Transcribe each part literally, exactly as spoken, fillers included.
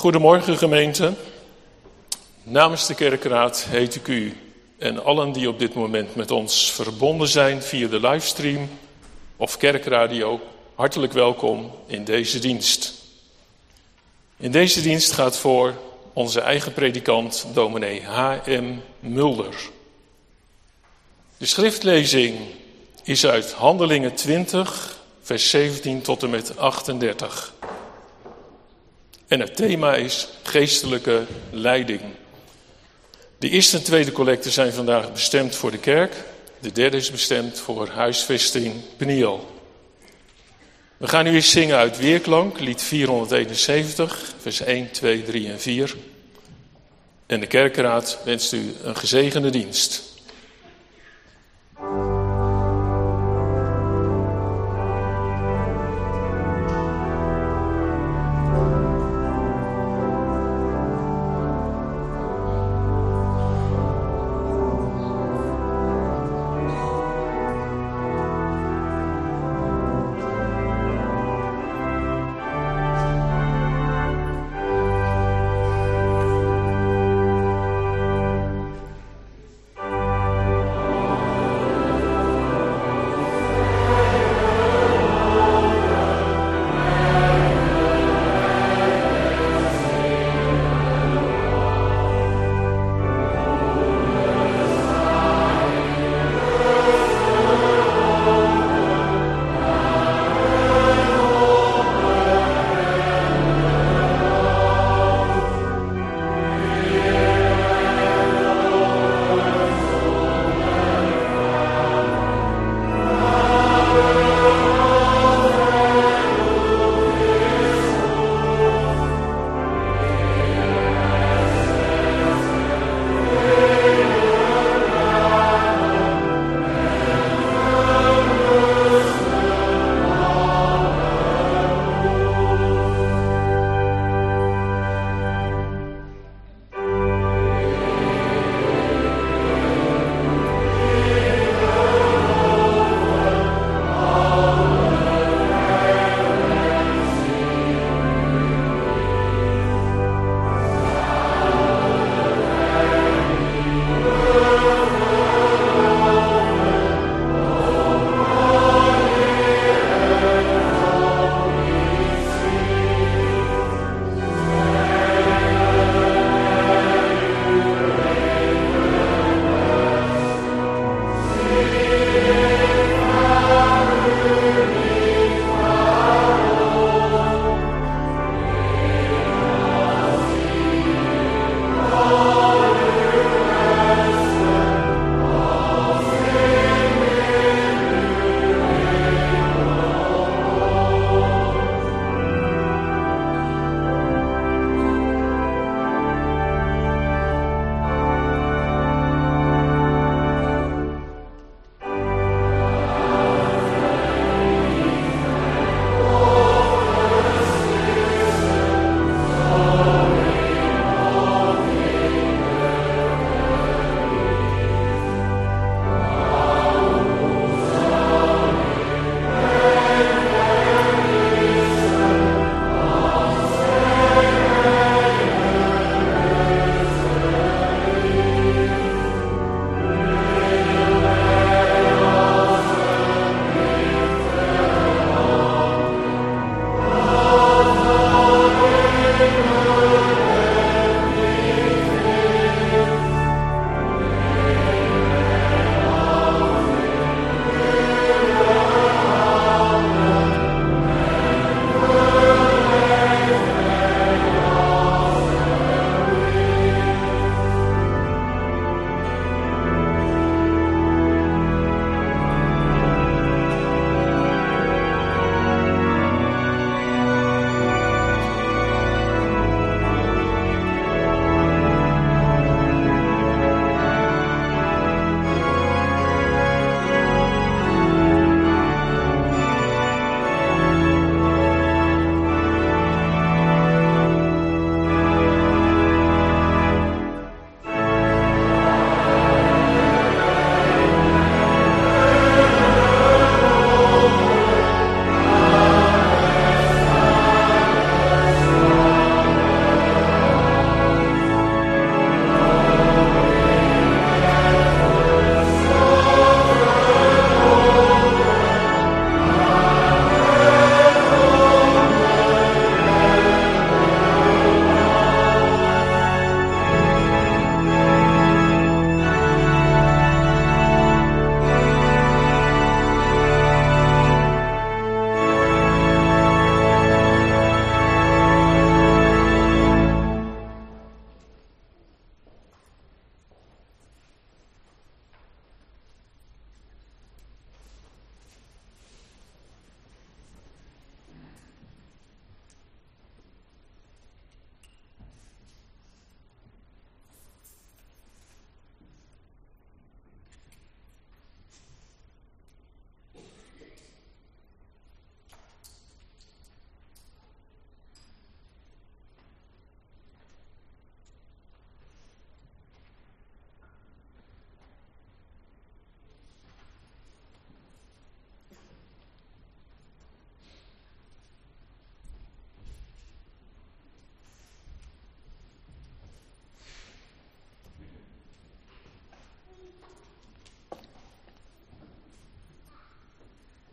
Goedemorgen gemeente. Namens de kerkraad heet ik u en allen die op dit moment met ons verbonden zijn via de livestream of kerkradio hartelijk welkom in deze dienst. In deze dienst gaat voor onze eigen predikant dominee H M Mulder. De schriftlezing is uit Handelingen twintig, vers zeventien tot en met achtendertig. En het thema is geestelijke leiding. De eerste en tweede collecten zijn vandaag bestemd voor de kerk. De derde is bestemd voor huisvesting Peniel. We gaan nu eens zingen uit Weerklank, lied vierhonderdeenenzeventig, vers één, twee, drie en vier. En de kerkraad wenst u een gezegende dienst.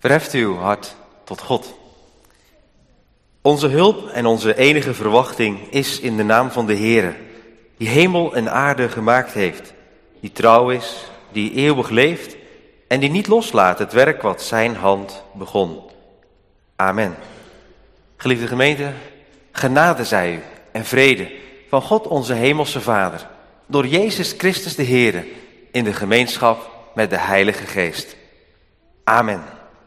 Verheft uw hart tot God. Onze hulp en onze enige verwachting is in de naam van de Heere, die hemel en aarde gemaakt heeft, die trouw is, die eeuwig leeft en die niet loslaat het werk wat zijn hand begon. Amen. Geliefde gemeente, genade zij u en vrede van God onze hemelse Vader, door Jezus Christus de Heere, in de gemeenschap met de Heilige Geest. Amen.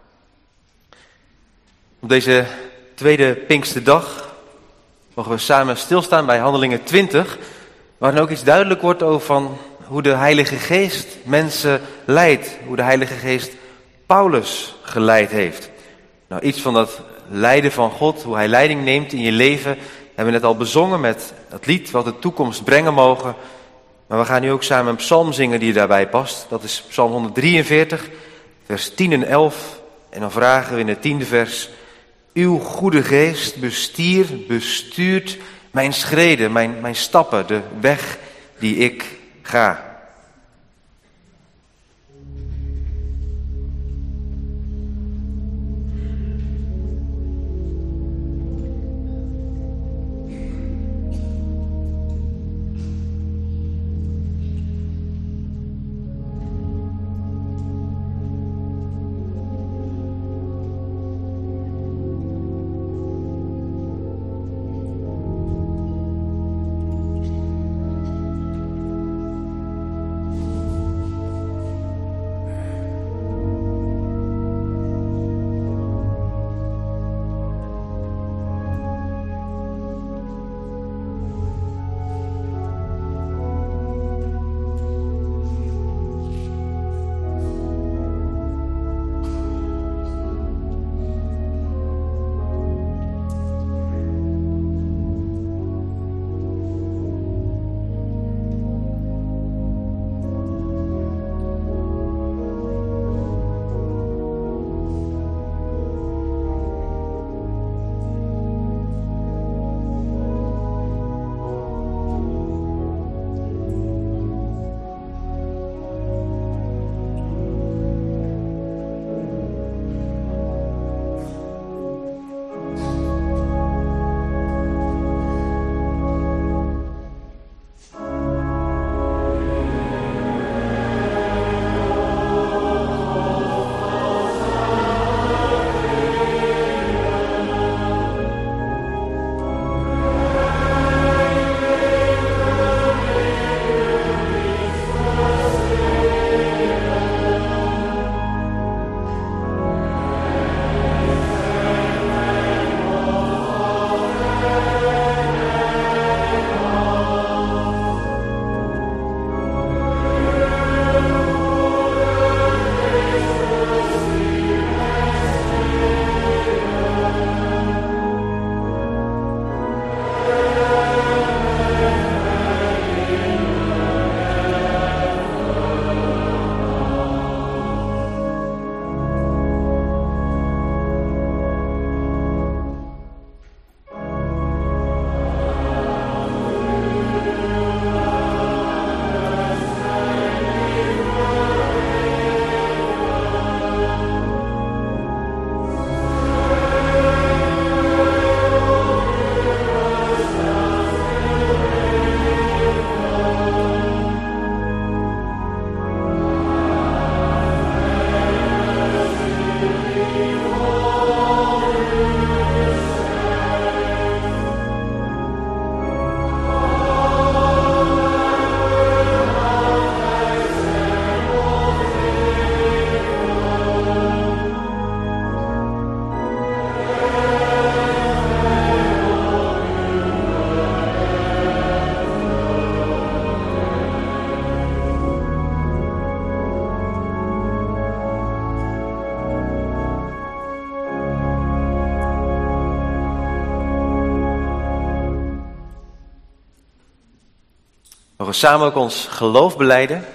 Op deze tweede Pinksterdag mogen we samen stilstaan bij Handelingen twintig, waarin ook iets duidelijk wordt over van hoe de Heilige Geest mensen leidt, hoe de Heilige Geest Paulus geleid heeft. Nou, iets van dat leiden van God, hoe hij leiding neemt in je leven, hebben we net al bezongen met dat lied wat de toekomst brengen mogen. Maar we gaan nu ook samen een psalm zingen die daarbij past. Dat is Psalm honderddrieënveertig, vers tien en elf. En dan vragen we in het tiende vers: uw goede geest bestier, bestuurt mijn schreden, mijn, mijn stappen, de weg die ik ga. We gaan samen ook ons geloof belijden.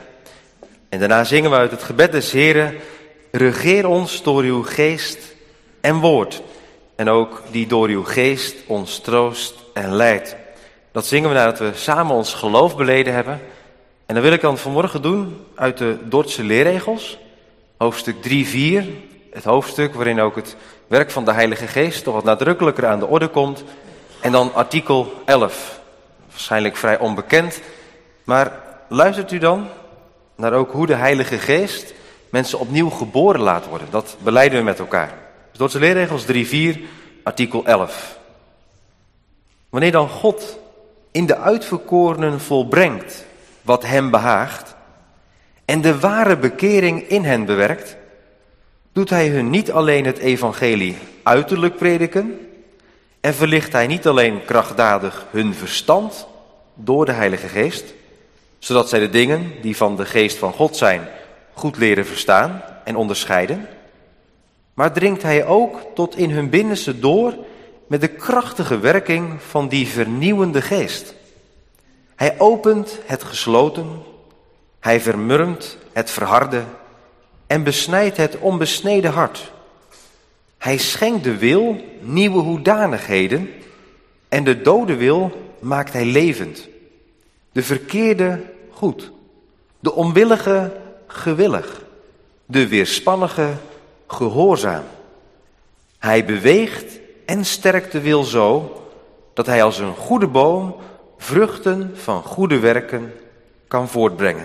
En daarna zingen we uit het gebed des Heren: regeer ons door uw geest en woord. En ook die door uw geest ons troost en leidt. Dat zingen we nadat we samen ons geloof beleden hebben. En dat wil ik dan vanmorgen doen uit de Dordtse leerregels. Hoofdstuk drie vier, het hoofdstuk waarin ook het werk van de Heilige Geest toch wat nadrukkelijker aan de orde komt. En dan artikel elf, waarschijnlijk vrij onbekend. Maar luistert u dan naar ook hoe de Heilige Geest mensen opnieuw geboren laat worden. Dat belijden we met elkaar. Dus Dordtse leerregels drie vier, artikel elf. Wanneer dan God in de uitverkorenen volbrengt wat hem behaagt en de ware bekering in hen bewerkt, doet hij hun niet alleen het evangelie uiterlijk prediken en verlicht hij niet alleen krachtdadig hun verstand door de Heilige Geest, zodat zij de dingen die van de geest van God zijn goed leren verstaan en onderscheiden, maar dringt hij ook tot in hun binnenste door met de krachtige werking van die vernieuwende geest. Hij opent het gesloten, hij vermurmt het verharde en besnijdt het onbesneden hart. Hij schenkt de wil nieuwe hoedanigheden en de dode wil maakt hij levend. De verkeerde goed, de onwillige gewillig, de weerspannige gehoorzaam. Hij beweegt en sterkt de wil zo dat hij als een goede boom vruchten van goede werken kan voortbrengen.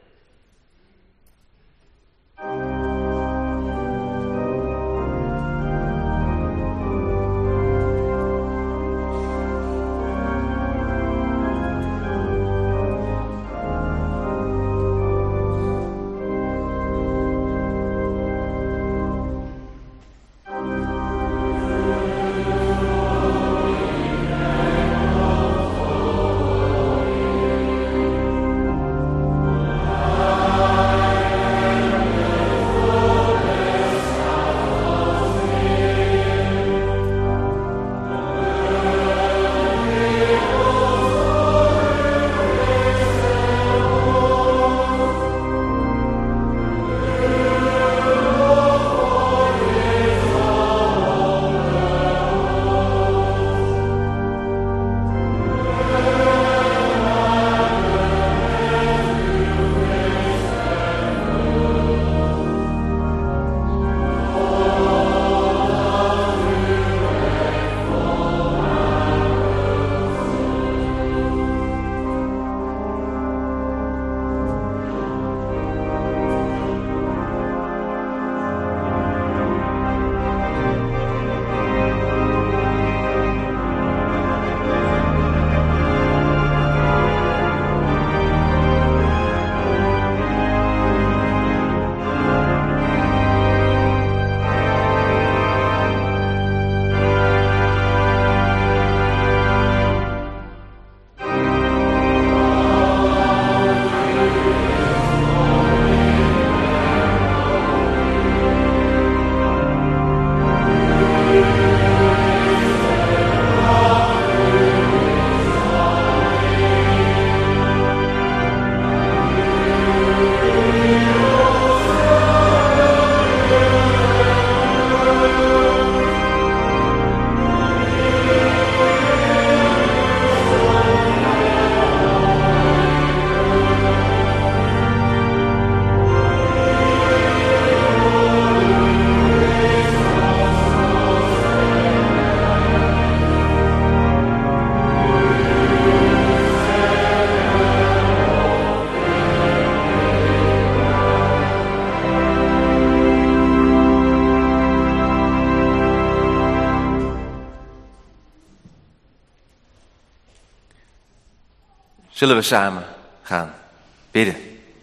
Zullen we samen gaan bidden?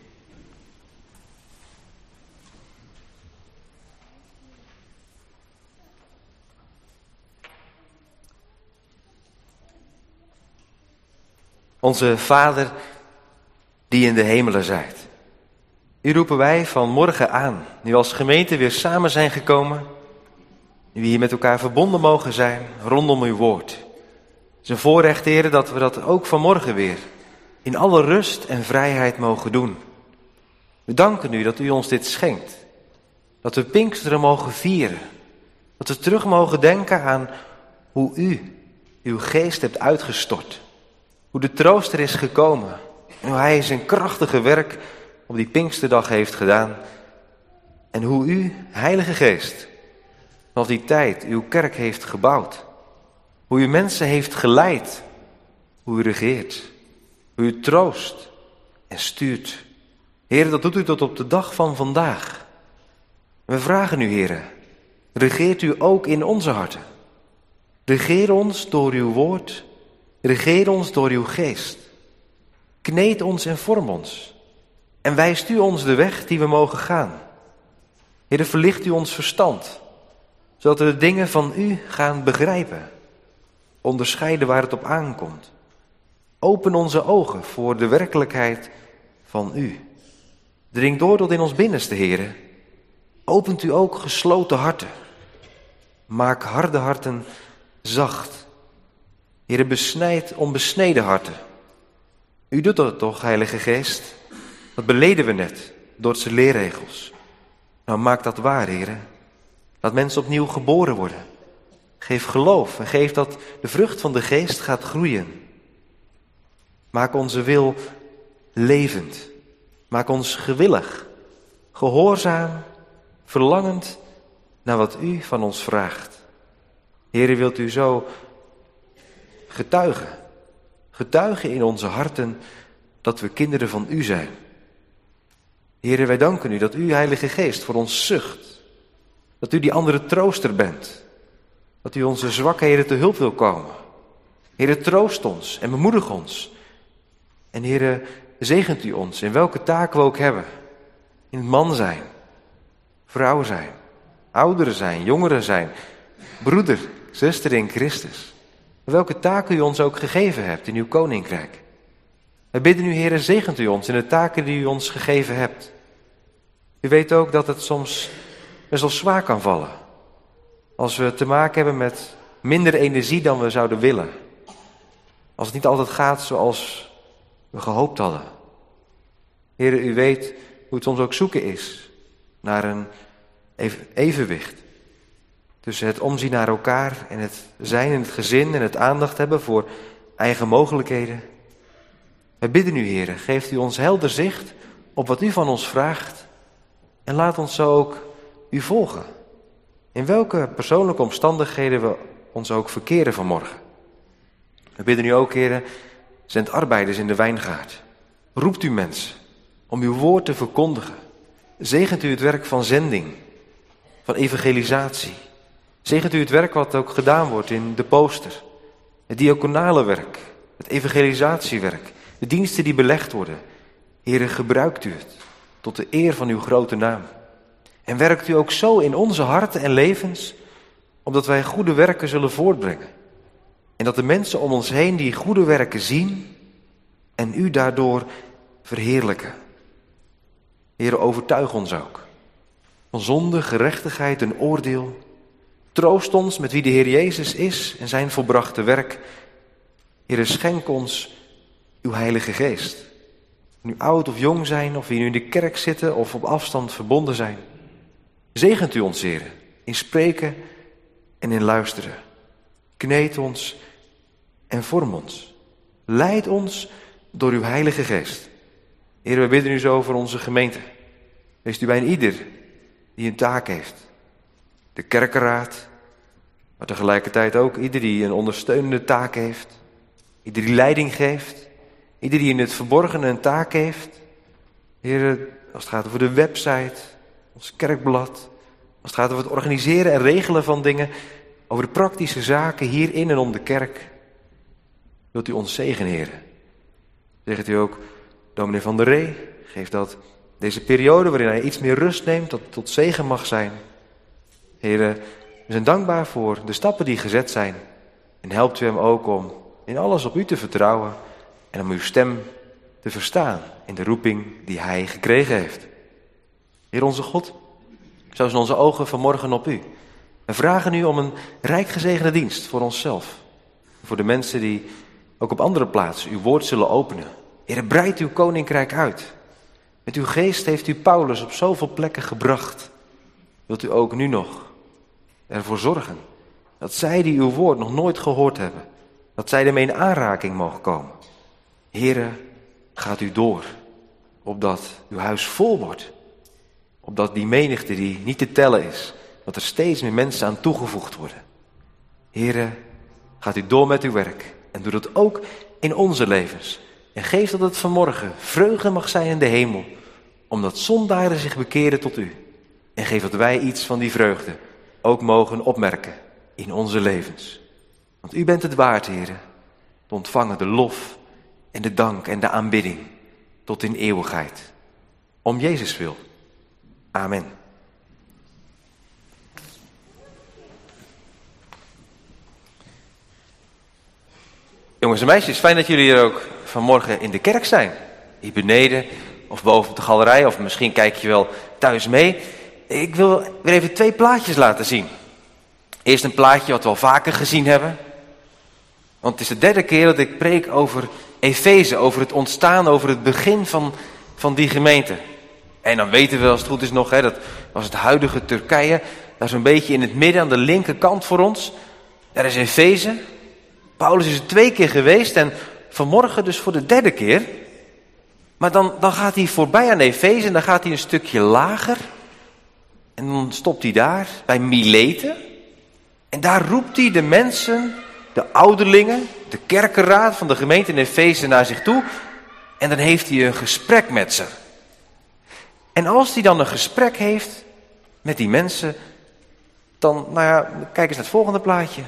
Onze Vader die in de hemelen zijt. U roepen wij vanmorgen aan, nu als gemeente weer samen zijn gekomen, nu we hier met elkaar verbonden mogen zijn rondom uw woord. Het is een voorrecht, Heer, dat we dat ook vanmorgen weer in alle rust en vrijheid mogen doen. We danken u dat u ons dit schenkt. Dat we Pinksteren mogen vieren. Dat we terug mogen denken aan hoe u uw geest hebt uitgestort. Hoe de trooster is gekomen. En hoe hij zijn krachtige werk op die Pinksterdag heeft gedaan. En hoe u, Heilige Geest, vanaf die tijd uw kerk heeft gebouwd. Hoe u mensen heeft geleid. Hoe u regeert. Hoe u troost en stuurt. Heer, dat doet u tot op de dag van vandaag. We vragen u, Heer, regeert u ook in onze harten. Regeer ons door uw woord. Regeer ons door uw geest. Kneed ons en vorm ons. En wijst u ons de weg die we mogen gaan. Heer, verlicht u ons verstand, zodat we de dingen van u gaan begrijpen. Onderscheiden waar het op aankomt. Open onze ogen voor de werkelijkheid van u. Dring door tot in ons binnenste, Heer. Opent u ook gesloten harten. Maak harde harten zacht. Heer, besnijd onbesneden harten. U doet dat toch, Heilige Geest? Dat beleden we net door zijn leerregels. Nou, maak dat waar, Heer. Laat mensen opnieuw geboren worden. Geef geloof en geef dat de vrucht van de Geest gaat groeien. Maak onze wil levend. Maak ons gewillig, gehoorzaam, verlangend naar wat u van ons vraagt. Heere, wilt u zo getuigen, getuigen in onze harten dat we kinderen van u zijn. Heere, wij danken u dat u, Heilige Geest, voor ons zucht. Dat u die andere trooster bent. Dat u onze zwakheden te hulp wil komen. Heere, troost ons en bemoedig ons. En Heere, zegent u ons in welke taak we ook hebben. In het man zijn, vrouw zijn, ouderen zijn, jongeren zijn, broeder, zuster in Christus. Welke taak u ons ook gegeven hebt in uw koninkrijk. We bidden u, Heere, zegent u ons in de taken die u ons gegeven hebt. U weet ook dat het soms best wel zwaar kan vallen. Als we te maken hebben met minder energie dan we zouden willen. Als het niet altijd gaat zoals we gehoopt hadden. Heere, u weet hoe het soms ook zoeken is naar een evenwicht. Tussen het omzien naar elkaar en het zijn in het gezin en het aandacht hebben voor eigen mogelijkheden. Wij bidden u, Heere, geeft u ons helder zicht op wat u van ons vraagt. En laat ons zo ook u volgen. In welke persoonlijke omstandigheden we ons ook verkeren vanmorgen. We bidden u ook, Heere, zend arbeiders in de wijngaard. Roept u mensen om uw woord te verkondigen. Zegent u het werk van zending, van evangelisatie. Zegent u het werk wat ook gedaan wordt in de poster. Het diaconale werk, het evangelisatiewerk, de diensten die belegd worden. Heere, gebruikt u het tot de eer van uw grote naam. En werkt u ook zo in onze harten en levens, opdat wij goede werken zullen voortbrengen. En dat de mensen om ons heen die goede werken zien en u daardoor verheerlijken. Heere, overtuig ons ook van zonde, gerechtigheid en oordeel. Troost ons met wie de Heer Jezus is en zijn volbrachte werk. Heere, schenk ons uw Heilige Geest. Nu oud of jong zijn, of we nu in de kerk zitten of op afstand verbonden zijn. Zegent u ons, Heere, in spreken en in luisteren. Kneed ons en vorm ons. Leid ons door uw Heilige Geest. Heere, we bidden u zo voor onze gemeente. Wees u bij een ieder die een taak heeft. De kerkenraad, maar tegelijkertijd ook ieder die een ondersteunende taak heeft. Ieder die leiding geeft. Ieder die in het verborgene een taak heeft. Heere, als het gaat over de website, ons kerkblad. Als het gaat over het organiseren en regelen van dingen. Over de praktische zaken hier in en om de kerk. Wilt u ons zegenen, Heere. Zegt u ook, dominee Van der Ree, geeft dat deze periode waarin hij iets meer rust neemt, dat tot zegen mag zijn. Heere, we zijn dankbaar voor de stappen die gezet zijn. En helpt u hem ook om in alles op u te vertrouwen en om uw stem te verstaan in de roeping die hij gekregen heeft. Heer onze God, zo zijn onze ogen vanmorgen op u. We vragen u om een rijk gezegende dienst voor onszelf. Voor de mensen die ook op andere plaatsen uw woord zullen openen. Heer, breid uw koninkrijk uit. Met uw geest heeft u Paulus op zoveel plekken gebracht. Wilt u ook nu nog ervoor zorgen dat zij die uw woord nog nooit gehoord hebben, dat zij ermee in aanraking mogen komen. Heere, gaat u door, opdat uw huis vol wordt. Opdat die menigte die niet te tellen is, dat er steeds meer mensen aan toegevoegd worden. Here, gaat u door met uw werk en doe dat ook in onze levens. En geef dat het vanmorgen vreugde mag zijn in de hemel, omdat zondaren zich bekeren tot u. En geef dat wij iets van die vreugde ook mogen opmerken in onze levens. Want u bent het waard, Here, te ontvangen de lof en de dank en de aanbidding tot in eeuwigheid. Om Jezus wil. Amen. Jongens en meisjes, fijn dat jullie hier ook vanmorgen in de kerk zijn. Hier beneden of boven op de galerij, of misschien kijk je wel thuis mee. Ik wil weer even twee plaatjes laten zien. Eerst een plaatje wat we al vaker gezien hebben. Want het is de derde keer dat ik preek over Efeze, over het ontstaan, over het begin van, van die gemeente. En dan weten we als het goed is nog, hè, dat was het huidige Turkije. Daar zo'n beetje in het midden aan de linkerkant voor ons. Daar is Efeze. Paulus is er twee keer geweest en vanmorgen dus voor de derde keer. Maar dan, dan gaat hij voorbij aan Efeze en dan gaat hij een stukje lager. En dan stopt hij daar bij Mileten. En daar roept hij de mensen, de ouderlingen, de kerkenraad van de gemeente in Efeze naar zich toe. En dan heeft hij een gesprek met ze. En als hij dan een gesprek heeft met die mensen, dan, nou ja, kijk eens naar het volgende plaatje.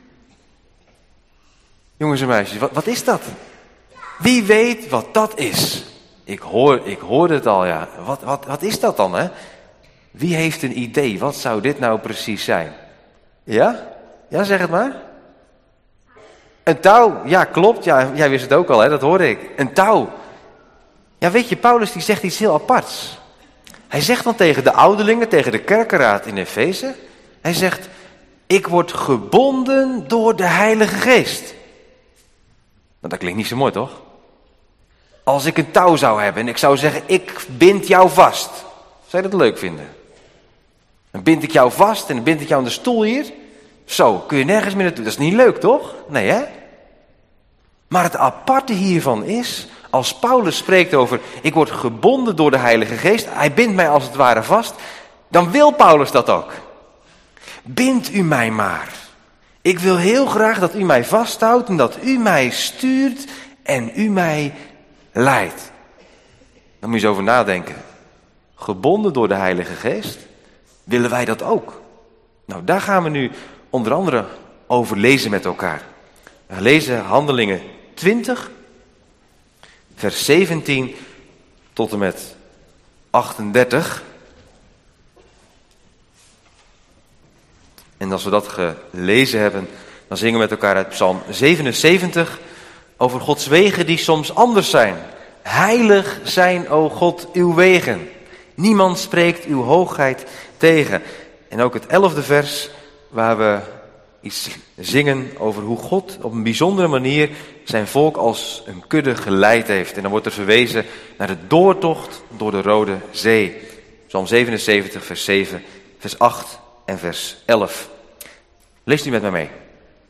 Jongens en meisjes, wat, wat is dat? Wie weet wat dat is? Ik hoor, ik hoor het al, ja. Wat, wat, wat is dat dan, hè? Wie heeft een idee? Wat zou dit nou precies zijn? Ja? Ja, zeg het maar. Een touw. Ja, klopt. Ja, jij wist het ook al, hè? Dat hoorde ik. Een touw. Ja, weet je, Paulus die zegt iets heel aparts. Hij zegt dan tegen de ouderlingen, tegen de kerkenraad in Efeze. Hij zegt, ik word gebonden door de Heilige Geest. Nou, dat klinkt niet zo mooi, toch? Als ik een touw zou hebben en ik zou zeggen, ik bind jou vast. Zou je dat leuk vinden? Dan bind ik jou vast en dan bind ik jou aan de stoel hier. Zo, kun je nergens meer naartoe. Dat is niet leuk, toch? Nee, hè? Maar het aparte hiervan is, als Paulus spreekt over, ik word gebonden door de Heilige Geest, hij bindt mij als het ware vast, dan wil Paulus dat ook. Bind u mij maar. Ik wil heel graag dat u mij vasthoudt en dat u mij stuurt en u mij leidt. Daar moet je eens over nadenken. Gebonden door de Heilige Geest, willen wij dat ook? Nou, daar gaan we nu onder andere over lezen met elkaar. We lezen Handelingen twintig, vers zeventien tot en met achtendertig. En als we dat gelezen hebben, dan zingen we met elkaar uit Psalm zevenenzeventig over Gods wegen die soms anders zijn. Heilig zijn, o God, uw wegen. Niemand spreekt uw hoogheid tegen. En ook het elfde vers, waar we iets zingen over hoe God op een bijzondere manier zijn volk als een kudde geleid heeft. En dan wordt er verwezen naar de doortocht door de Rode Zee. Psalm zevenenzeventig, vers zeven, vers acht en vers elf. Leest u met mij mee.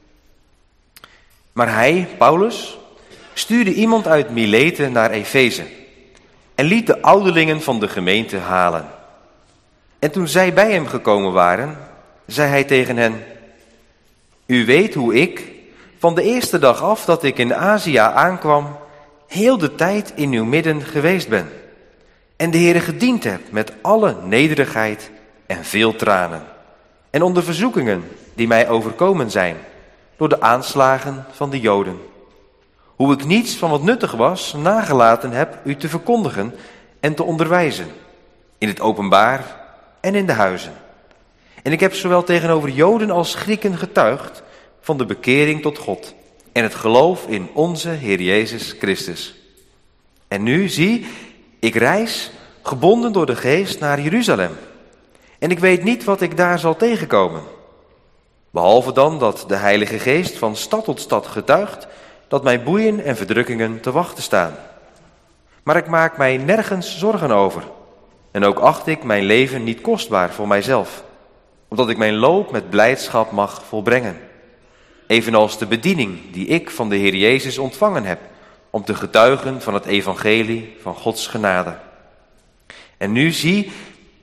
Maar hij, Paulus, stuurde iemand uit Mileten naar Efeze en liet de ouderlingen van de gemeente halen. En toen zij bij hem gekomen waren, zei hij tegen hen, u weet hoe ik, van de eerste dag af dat ik in Azië aankwam, heel de tijd in uw midden geweest ben. En de Heere gediend heb met alle nederigheid en veel tranen. En onder verzoekingen die mij overkomen zijn, door de aanslagen van de Joden. Hoe ik niets van wat nuttig was, nagelaten heb u te verkondigen en te onderwijzen. In het openbaar en in de huizen. En ik heb zowel tegenover Joden als Grieken getuigd van de bekering tot God en het geloof in onze Heer Jezus Christus. En nu, zie, ik reis, gebonden door de geest, naar Jeruzalem. En ik weet niet wat ik daar zal tegenkomen. Behalve dan dat de Heilige Geest van stad tot stad getuigt dat mij boeien en verdrukkingen te wachten staan. Maar ik maak mij nergens zorgen over. En ook acht ik mijn leven niet kostbaar voor mijzelf, omdat ik mijn loop met blijdschap mag volbrengen. Evenals de bediening die ik van de Heer Jezus ontvangen heb, om te getuigen van het evangelie van Gods genade. En nu zie,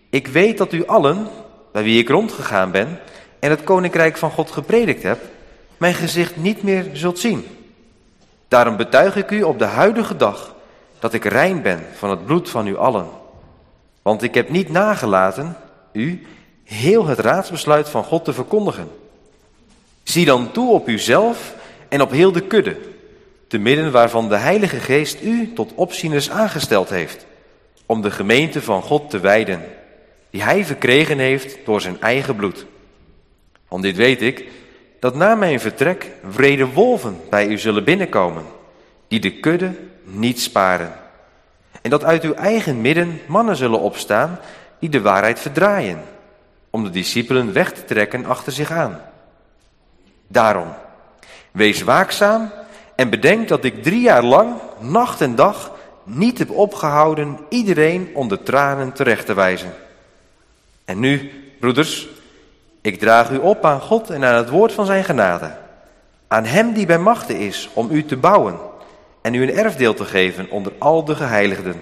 Ik weet dat u allen, bij wie ik rondgegaan ben en het koninkrijk van God gepredikt heb, mijn gezicht niet meer zult zien. Daarom betuig ik u op de huidige dag dat ik rein ben van het bloed van u allen. Want ik heb niet nagelaten u heel het raadsbesluit van God te verkondigen. Zie dan toe op uzelf en op heel de kudde, te midden waarvan de Heilige Geest u tot opzieners aangesteld heeft, om de gemeente van God te wijden, die hij verkregen heeft door zijn eigen bloed. Want dit weet ik, dat na mijn vertrek wrede wolven bij u zullen binnenkomen, die de kudde niet sparen. En dat uit uw eigen midden mannen zullen opstaan, die de waarheid verdraaien, om de discipelen weg te trekken achter zich aan. Daarom, wees waakzaam en bedenk dat ik drie jaar lang, nacht en dag, niet heb opgehouden iedereen onder tranen terecht te wijzen. En nu, broeders, ik draag u op aan God en aan het woord van zijn genade, aan hem die bij machte is om u te bouwen en u een erfdeel te geven onder al de geheiligden.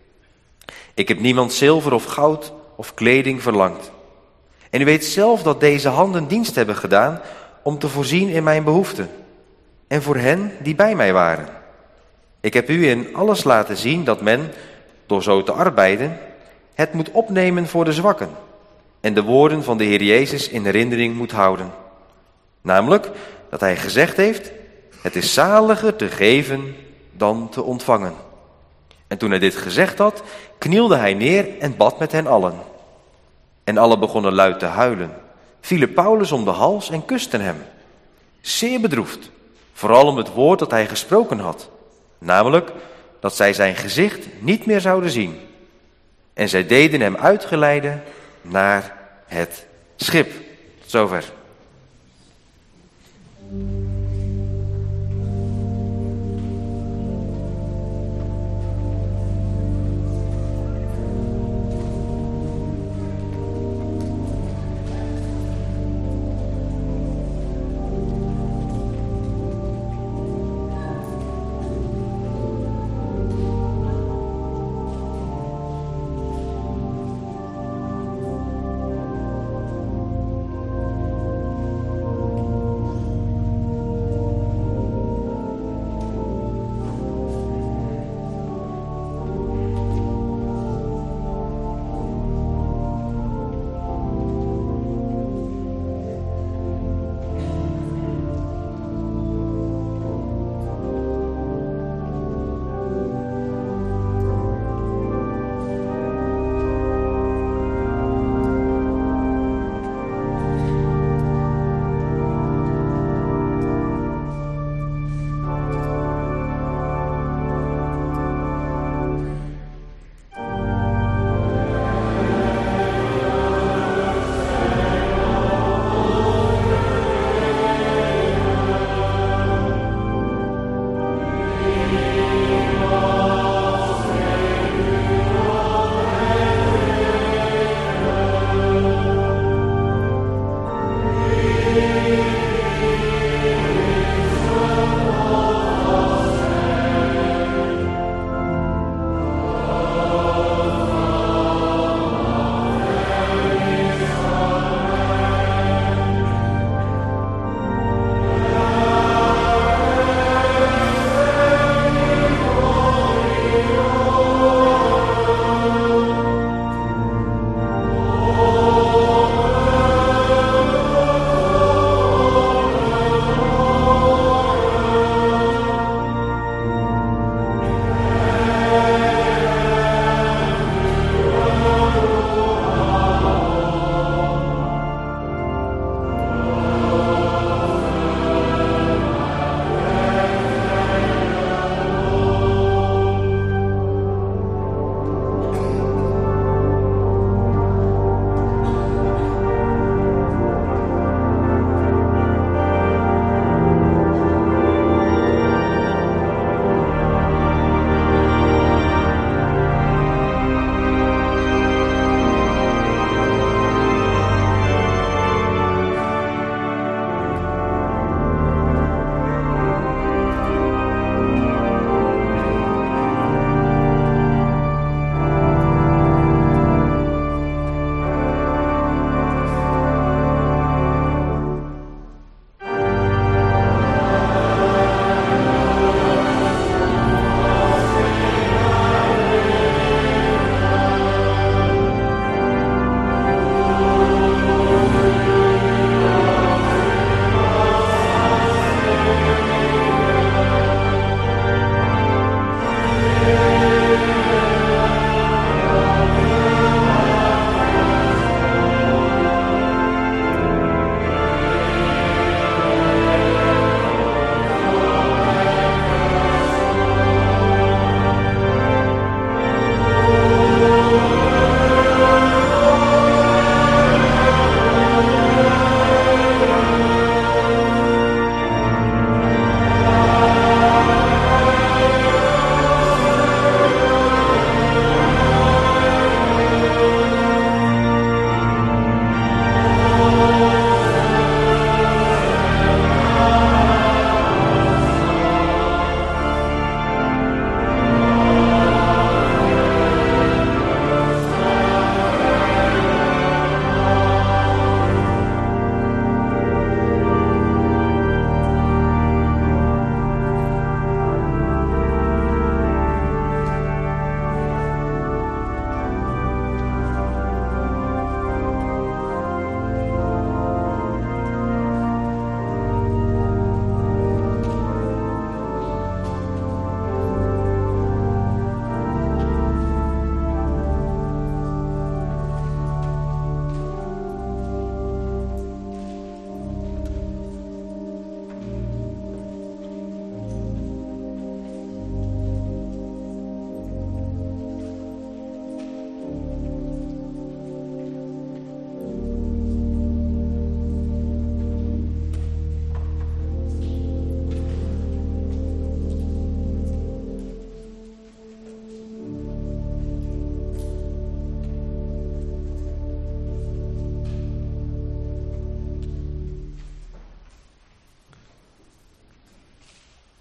Ik heb niemand zilver of goud of kleding verlangd. En u weet zelf dat deze handen dienst hebben gedaan om te voorzien in mijn behoeften en voor hen die bij mij waren. Ik heb u in alles laten zien dat men, door zo te arbeiden, het moet opnemen voor de zwakken en de woorden van de Heer Jezus in herinnering moet houden. Namelijk dat hij gezegd heeft, het is zaliger te geven dan te ontvangen. En toen hij dit gezegd had, knielde hij neer en bad met hen allen. En allen begonnen luid te huilen, vielen Paulus om de hals en kusten hem. Zeer bedroefd, vooral om het woord dat hij gesproken had, namelijk dat zij zijn gezicht niet meer zouden zien. En zij deden hem uitgeleide naar het schip. Tot zover.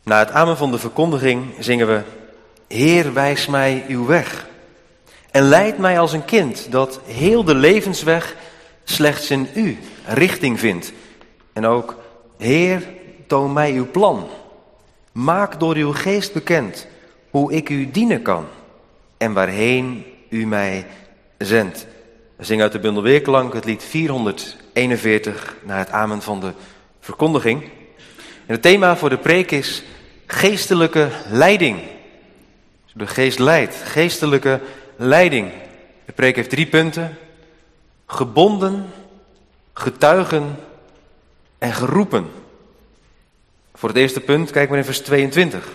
Na het amen van de verkondiging zingen we: Heer, wijs mij uw weg. En leid mij als een kind dat heel de levensweg slechts in u richting vindt. En ook: Heer, toon mij uw plan. Maak door uw geest bekend hoe ik u dienen kan en waarheen u mij zendt. We zingen uit de bundel Weerklank het lied vierhonderdeenenveertig na het amen van de verkondiging. En het thema voor de preek is geestelijke leiding. De geest leidt, geestelijke leiding. De preek heeft drie punten: gebonden, getuigen en geroepen. Voor het eerste punt kijken we in vers tweeëntwintig.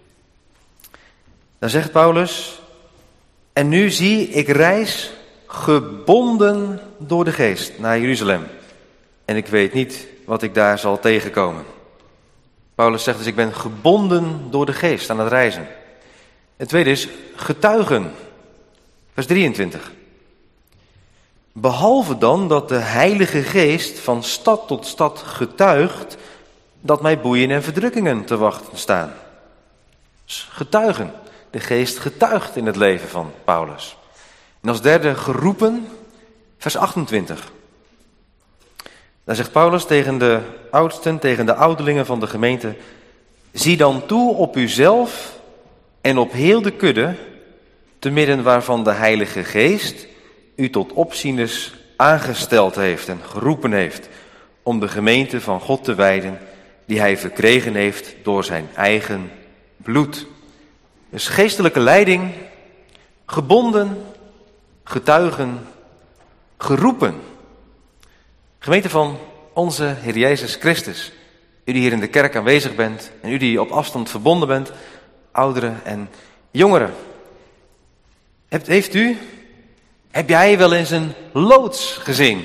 Dan zegt Paulus: en nu zie ik reis gebonden door de geest naar Jeruzalem. En ik weet niet wat ik daar zal tegenkomen. Paulus zegt dus: ik ben gebonden door de geest aan het reizen. Het tweede is getuigen. Vers drieëntwintig. Behalve dan dat de Heilige Geest van stad tot stad getuigt dat mij boeien en verdrukkingen te wachten staan. Dus getuigen. De geest getuigt in het leven van Paulus. En als derde geroepen, vers achtentwintig. Daar zegt Paulus tegen de oudsten, tegen de ouderlingen van de gemeente: zie dan toe op uzelf en op heel de kudde, te midden waarvan de Heilige Geest u tot opzieners aangesteld heeft en geroepen heeft, om de gemeente van God te wijden, die hij verkregen heeft door zijn eigen bloed. Dus geestelijke leiding, gebonden, getuigen, geroepen. Gemeente van onze Heer Jezus Christus, u die hier in de kerk aanwezig bent en u die op afstand verbonden bent, ouderen en jongeren. Heeft u, heb jij wel eens een loods gezien?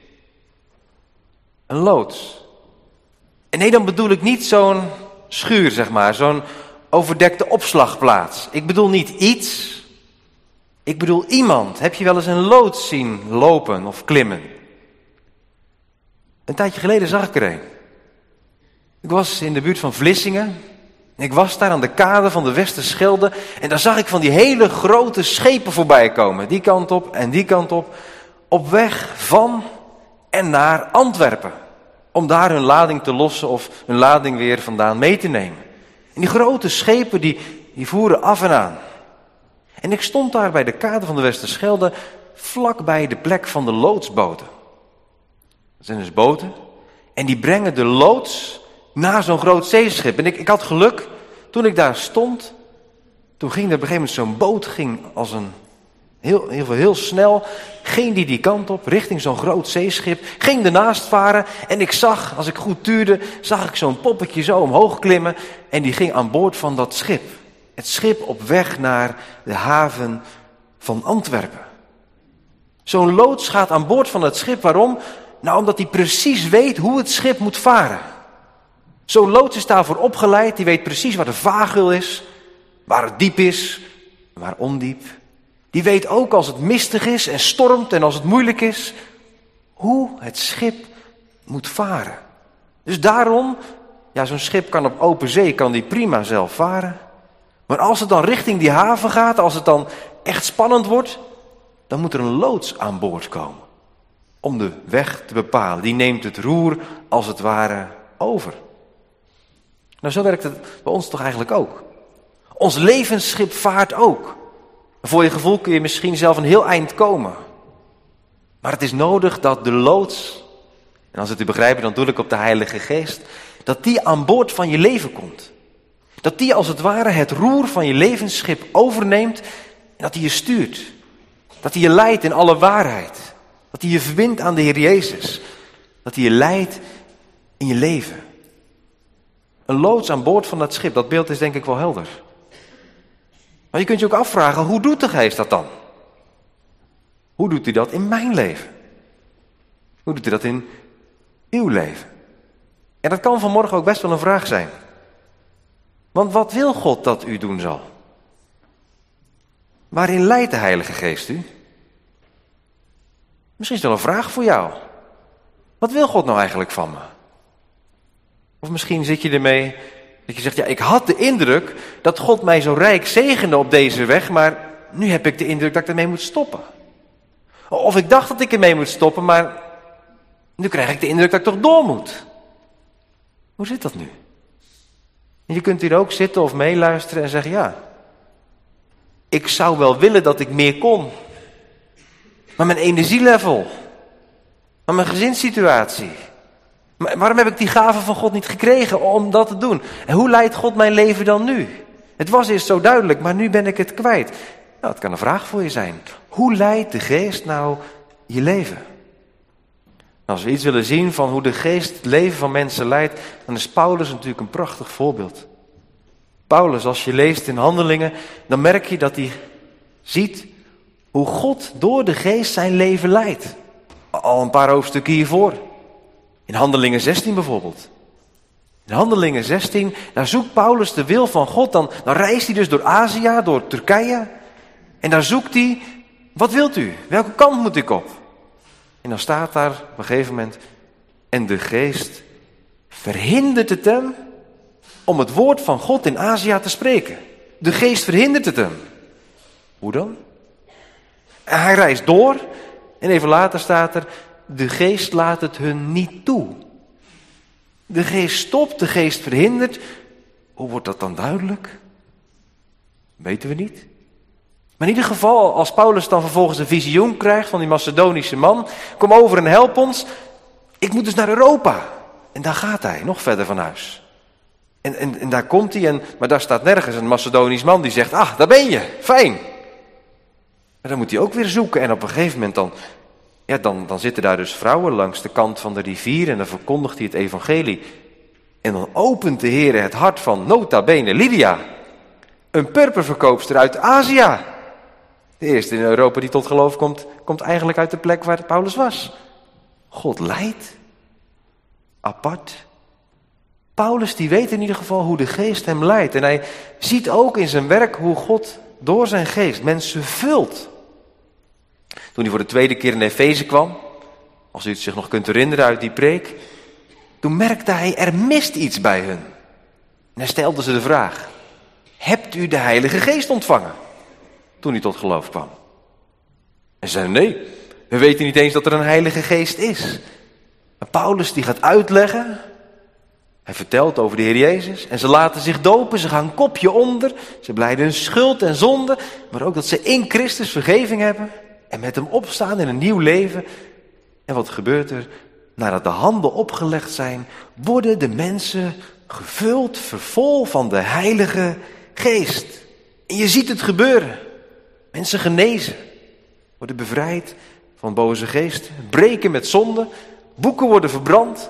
Een loods. En nee, dan bedoel ik niet zo'n schuur, zeg maar, zo'n overdekte opslagplaats. Ik bedoel niet iets, ik bedoel iemand. Heb je wel eens een loods zien lopen of klimmen? Een tijdje geleden zag ik er een. Ik was in de buurt van Vlissingen. Ik was daar aan de kade van de Westerschelde. En daar zag ik van die hele grote schepen voorbij komen. Die kant op en die kant op. Op weg van en naar Antwerpen. Om daar hun lading te lossen of hun lading weer vandaan mee te nemen. En die grote schepen die, die voeren af en aan. En ik stond daar bij de kade van de Westerschelde, vlak bij de plek van de loodsboten. Dat zijn dus boten. En die brengen de loods naar zo'n groot zeeschip. En ik, ik had geluk, toen ik daar stond, toen ging er op een gegeven moment zo'n boot, ging als een, heel, heel, heel snel, ging die die kant op, richting zo'n groot zeeschip, ging ernaast varen. En ik zag, als ik goed tuurde, zag ik zo'n poppetje zo omhoog klimmen. En die ging aan boord van dat schip. Het schip op weg naar de haven van Antwerpen. Zo'n loods gaat aan boord van het schip. Waarom? Nou, omdat hij precies weet hoe het schip moet varen. Zo'n loods is daarvoor opgeleid. Die weet precies waar de vaargeul is, waar het diep is, waar ondiep. Die weet ook als het mistig is en stormt en als het moeilijk is, hoe het schip moet varen. Dus daarom, ja, zo'n schip kan op open zee, kan die prima zelf varen. Maar als het dan richting die haven gaat, als het dan echt spannend wordt, dan moet er een loods aan boord komen. Om de weg te bepalen. Die neemt het roer als het ware over. Nou, zo werkt het bij ons toch eigenlijk ook. Ons levensschip vaart ook. Voor je gevoel kun je misschien zelf een heel eind komen. Maar het is nodig dat de loods, en als het u begrijpen, dan doe ik op de Heilige Geest, dat die aan boord van je leven komt. Dat die als het ware het roer van je levensschip overneemt en dat hij je stuurt. Dat hij je leidt in alle waarheid. Dat hij je verbindt aan de Heer Jezus. Dat hij je leidt in je leven. Een loods aan boord van dat schip, dat beeld is denk ik wel helder. Maar je kunt je ook afvragen, hoe doet de Geest dat dan? Hoe doet hij dat in mijn leven? Hoe doet hij dat in uw leven? En dat kan vanmorgen ook best wel een vraag zijn. Want wat wil God dat u doen zal? Waarin leidt de Heilige Geest u? Misschien is het wel een vraag voor jou. Wat wil God nou eigenlijk van me? Of misschien zit je ermee Dat je zegt, ja, ik had de indruk dat God mij zo rijk zegende op deze weg, maar nu heb ik de indruk dat ik ermee moet stoppen. Of ik dacht dat ik ermee moet stoppen, maar nu krijg ik de indruk dat ik toch door moet. Hoe zit dat nu? En je kunt hier ook zitten of meeluisteren en zeggen, ja, ik zou wel willen dat ik meer kon. Maar mijn energielevel, maar mijn gezinssituatie. Maar waarom heb ik die gave van God niet gekregen om dat te doen? En hoe leidt God mijn leven dan nu? Het was eerst zo duidelijk, maar nu ben ik het kwijt. Nou, het kan een vraag voor je zijn. Hoe leidt de geest nou je leven? Als we iets willen zien van hoe de geest het leven van mensen leidt, dan is Paulus natuurlijk een prachtig voorbeeld. Paulus, als je leest in Handelingen, dan merk je dat hij ziet hoe God door de geest zijn leven leidt. Al een paar hoofdstukken hiervoor. In Handelingen zestien bijvoorbeeld. In Handelingen zestien, daar zoekt Paulus de wil van God. Dan, dan reist hij dus door Azië, door Turkije. En daar zoekt hij, wat wilt u? Welke kant moet ik op? En dan staat daar op een gegeven moment, en de geest verhindert het hem om het woord van God in Azië te spreken. De geest verhindert het hem. Hoe dan? En hij reist door en even later staat er, de geest laat het hun niet toe. De geest stopt, de geest verhindert. Hoe wordt dat dan duidelijk? Weten we niet. Maar in ieder geval, als Paulus dan vervolgens een visioen krijgt van die Macedonische man, kom over en help ons. Ik moet dus naar Europa. En daar gaat hij, nog verder van huis. En, en, en daar komt hij, en, maar daar staat nergens een Macedonisch man die zegt, ah, daar ben je, fijn. Maar dan moet hij ook weer zoeken en op een gegeven moment dan, ja, dan, dan zitten daar dus vrouwen langs de kant van de rivier en dan verkondigt hij het evangelie. En dan opent de Heer het hart van nota bene Lydia, een purperverkoopster uit Azië. De eerste in Europa die tot geloof komt, komt eigenlijk uit de plek waar Paulus was. God leidt. Apart. Paulus die weet in ieder geval hoe de geest hem leidt. En hij ziet ook in zijn werk hoe God door zijn geest mensen vult. Toen hij voor de tweede keer in Efeze kwam, als u het zich nog kunt herinneren uit die preek, toen merkte hij, er mist iets bij hun. En hij stelde ze de vraag, hebt u de Heilige Geest ontvangen? Toen hij tot geloof kwam. En ze zeiden, nee, we weten niet eens dat er een Heilige Geest is. En Paulus die gaat uitleggen, hij vertelt over de Heer Jezus en ze laten zich dopen, ze gaan een kopje onder, ze blijden hun schuld en zonde, maar ook dat ze in Christus vergeving hebben en met hem opstaan in een nieuw leven. En wat gebeurt er? Nadat de handen opgelegd zijn, worden de mensen gevuld, vervol van de Heilige Geest. En je ziet het gebeuren. Mensen genezen, worden bevrijd van boze geesten, breken met zonde, boeken worden verbrand.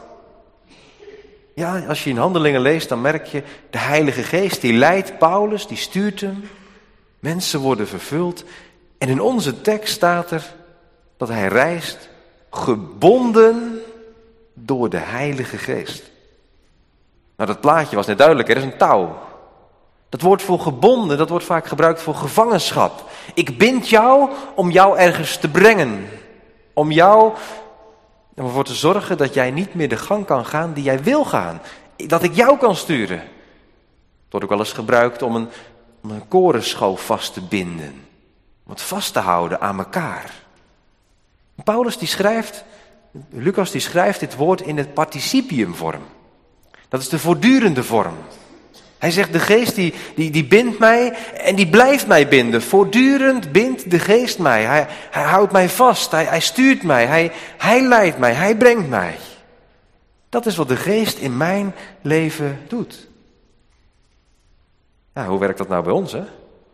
Ja, als je in Handelingen leest, dan merk je, de Heilige Geest die leidt Paulus, die stuurt hem. Mensen worden vervuld. En in onze tekst staat er dat hij reist, gebonden door de Heilige Geest. Nou, dat plaatje was net duidelijk, er is een touw. Dat woord voor gebonden, dat wordt vaak gebruikt voor gevangenschap. Ik bind jou om jou ergens te brengen. Om jou ervoor te zorgen dat jij niet meer de gang kan gaan die jij wil gaan. Dat ik jou kan sturen. Het wordt ook wel eens gebruikt om een, om een korenschoof vast te binden. Om het vast te houden aan elkaar. Paulus die schrijft, Lucas die schrijft dit woord in het participiumvorm. Dat is de voortdurende vorm. Hij zegt, de geest die, die, die bindt mij en die blijft mij binden. Voortdurend bindt de geest mij. Hij, hij houdt mij vast, hij, hij stuurt mij, hij, hij leidt mij, hij brengt mij. Dat is wat de geest in mijn leven doet. Ja, hoe werkt dat nou bij ons, hè?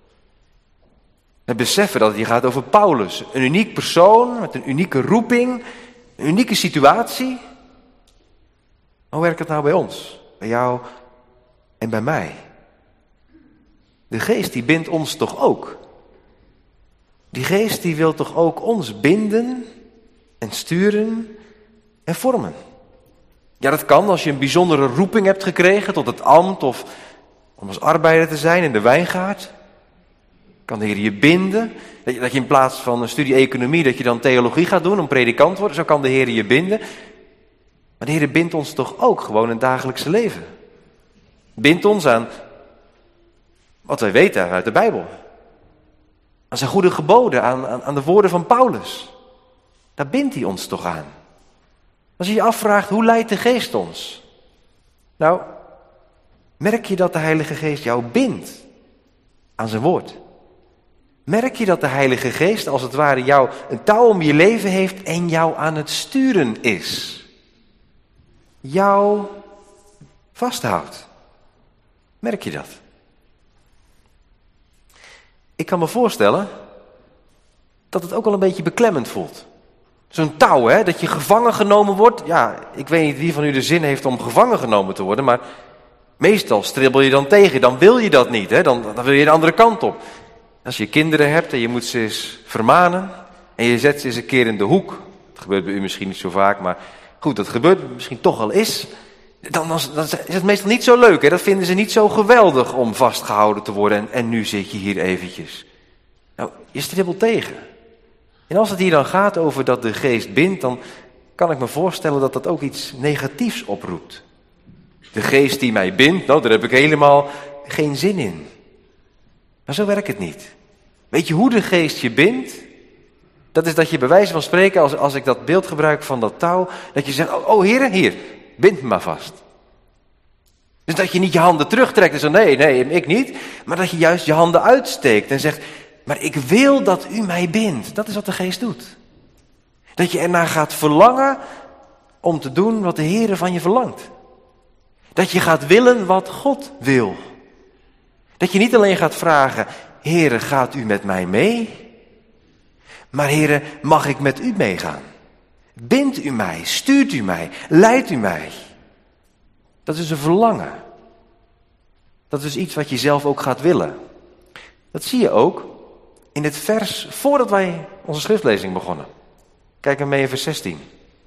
We beseffen dat het hier gaat over Paulus. Een uniek persoon met een unieke roeping, een unieke situatie. Hoe werkt het nou bij ons? Bij jou en bij mij. De geest die bindt ons toch ook. Die geest die wil toch ook ons binden en sturen en vormen. Ja, dat kan als je een bijzondere roeping hebt gekregen tot het ambt of om als arbeider te zijn in de wijngaard. Kan de Heer je binden. Dat je, dat je in plaats van een studie economie, dat je dan theologie gaat doen om predikant te worden. Zo kan de Heer je binden. Maar de Heer bindt ons toch ook gewoon in het dagelijkse leven. Bindt ons aan wat wij weten uit de Bijbel. Aan zijn goede geboden, aan, aan, aan de woorden van Paulus. Daar bindt hij ons toch aan. Als je je afvraagt, hoe leidt de Geest ons? Nou, merk je dat de Heilige Geest jou bindt aan zijn woord? Merk je dat de Heilige Geest als het ware jou een touw om je leven heeft en jou aan het sturen is? Jou vasthoudt. Merk je dat? Ik kan me voorstellen dat het ook wel een beetje beklemmend voelt. Zo'n touw, hè, dat je gevangen genomen wordt. Ja, ik weet niet wie van u de zin heeft om gevangen genomen te worden, maar meestal stribbel je dan tegen. Dan wil je dat niet, hè? Dan, dan wil je de andere kant op. Als je kinderen hebt en je moet ze eens vermanen en je zet ze eens een keer in de hoek. Dat gebeurt bij u misschien niet zo vaak, maar goed, dat gebeurt misschien toch al eens. Dan, dan, dan is het meestal niet zo leuk, hè? Dat vinden ze niet zo geweldig om vastgehouden te worden. En, en nu zit je hier eventjes. Nou, je stribbelt tegen. En als het hier dan gaat over dat de Geest bindt, dan kan ik me voorstellen dat dat ook iets negatiefs oproept. De Geest die mij bindt, nou, daar heb ik helemaal geen zin in. Maar zo werkt het niet. Weet je hoe de Geest je bindt? Dat is dat je bij wijze van spreken, als, als ik dat beeld gebruik van dat touw, dat je zegt, oh, oh heren, hier, bind me maar vast. Dus dat je niet je handen terugtrekt en zegt, nee, nee, ik niet. Maar dat je juist je handen uitsteekt en zegt, maar ik wil dat u mij bindt. Dat is wat de Geest doet. Dat je ernaar gaat verlangen om te doen wat de Heere van je verlangt. Dat je gaat willen wat God wil. Dat je niet alleen gaat vragen, Heere, gaat u met mij mee? Maar Heere, mag ik met u meegaan? Bindt u mij, stuurt u mij, leidt u mij? Dat is een verlangen. Dat is iets wat je zelf ook gaat willen. Dat zie je ook in het vers voordat wij onze schriftlezing begonnen. Kijk maar mee in vers zestien.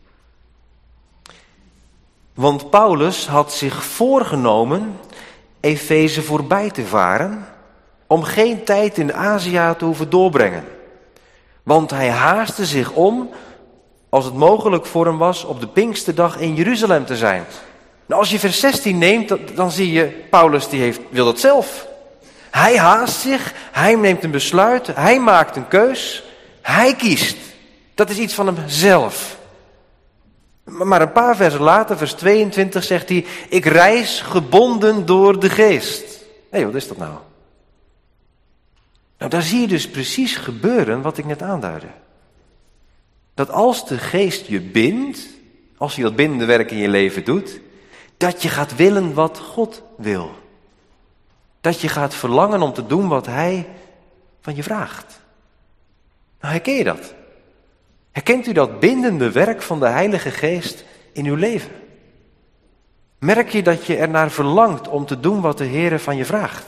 Want Paulus had zich voorgenomen Efeze voorbij te varen, om geen tijd in Azië te hoeven doorbrengen. Want hij haastte zich om, als het mogelijk voor hem was, op de Pinksterdag in Jeruzalem te zijn. Nou, als je vers zestien neemt, dan zie je, Paulus die heeft, wil dat zelf. Hij haast zich, hij neemt een besluit, hij maakt een keus, hij kiest. Dat is iets van hemzelf. Maar een paar versen later, vers tweeëntwintig, zegt hij, ik reis gebonden door de Geest. Hé, hey, wat is dat nou? Nou, daar zie je dus precies gebeuren wat ik net aanduidde. Dat als de Geest je bindt, als je dat bindende werk in je leven doet, dat je gaat willen wat God wil. Dat je gaat verlangen om te doen wat Hij van je vraagt. Nou, herken je dat? Herkent u dat bindende werk van de Heilige Geest in uw leven? Merk je dat je ernaar verlangt om te doen wat de Heere van je vraagt?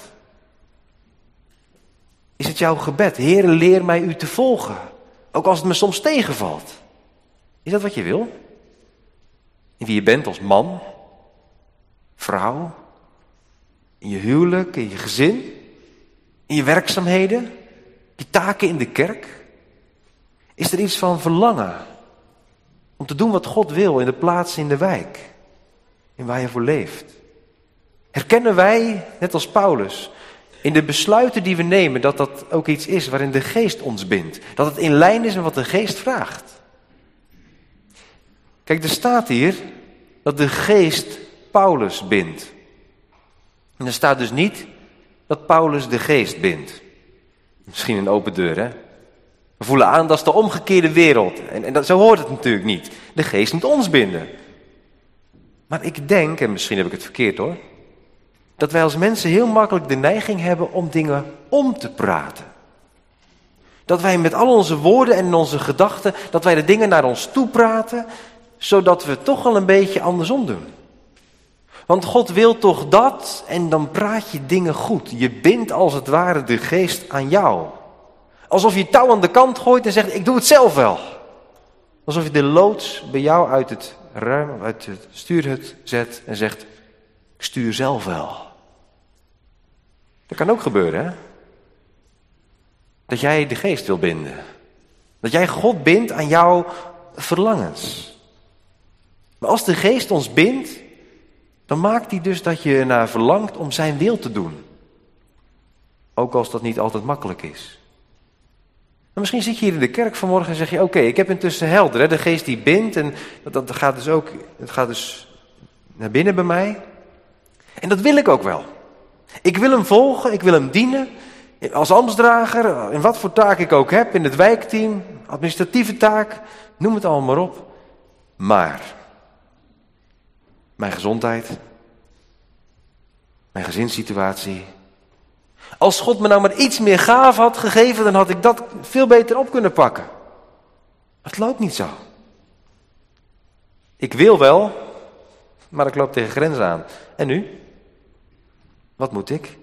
Is het jouw gebed, Heere, leer mij u te volgen, ook als het me soms tegenvalt? Is dat wat je wil? In wie je bent als man, vrouw, in je huwelijk, in je gezin, in je werkzaamheden, je taken in de kerk? Is er iets van verlangen om te doen wat God wil in de plaats in de wijk, in waar je voor leeft? Herkennen wij, net als Paulus, in de besluiten die we nemen, dat dat ook iets is waarin de Geest ons bindt? Dat het in lijn is met wat de Geest vraagt? Kijk, er staat hier dat de Geest Paulus bindt. En er staat dus niet dat Paulus de Geest bindt. Misschien een open deur, hè? We voelen aan, dat is de omgekeerde wereld. En, en dat, zo hoort het natuurlijk niet. De Geest moet ons binden. Maar ik denk, en misschien heb ik het verkeerd hoor, dat wij als mensen heel makkelijk de neiging hebben om dingen om te praten. Dat wij met al onze woorden en onze gedachten, dat wij de dingen naar ons toe praten, zodat we het toch al een beetje andersom doen. Want God wil toch dat, en dan praat je dingen goed. Je bindt als het ware de Geest aan jou. Alsof je touw aan de kant gooit en zegt, ik doe het zelf wel. Alsof je de loods bij jou uit het ruim, uit het stuurhut zet en zegt, ik stuur zelf wel. Dat kan ook gebeuren, hè? Dat jij de Geest wil binden. Dat jij God bindt aan jouw verlangens. Maar als de Geest ons bindt, dan maakt hij dus dat je ernaar verlangt om zijn wil te doen. Ook als dat niet altijd makkelijk is. Maar misschien zit je hier in de kerk vanmorgen en zeg je, oké, okay, ik heb intussen helder, hè, de geest die bindt en dat, dat gaat dus ook, dat gaat dus naar binnen bij mij. En dat wil ik ook wel. Ik wil hem volgen, ik wil hem dienen, als ambtsdrager, in wat voor taak ik ook heb, in het wijkteam, administratieve taak, noem het allemaal maar op. Maar, mijn gezondheid, mijn gezinssituatie. Als God me nou maar iets meer gave had gegeven, dan had ik dat veel beter op kunnen pakken. Het loopt niet zo. Ik wil wel, maar ik loop tegen grenzen aan. En nu? Wat moet ik?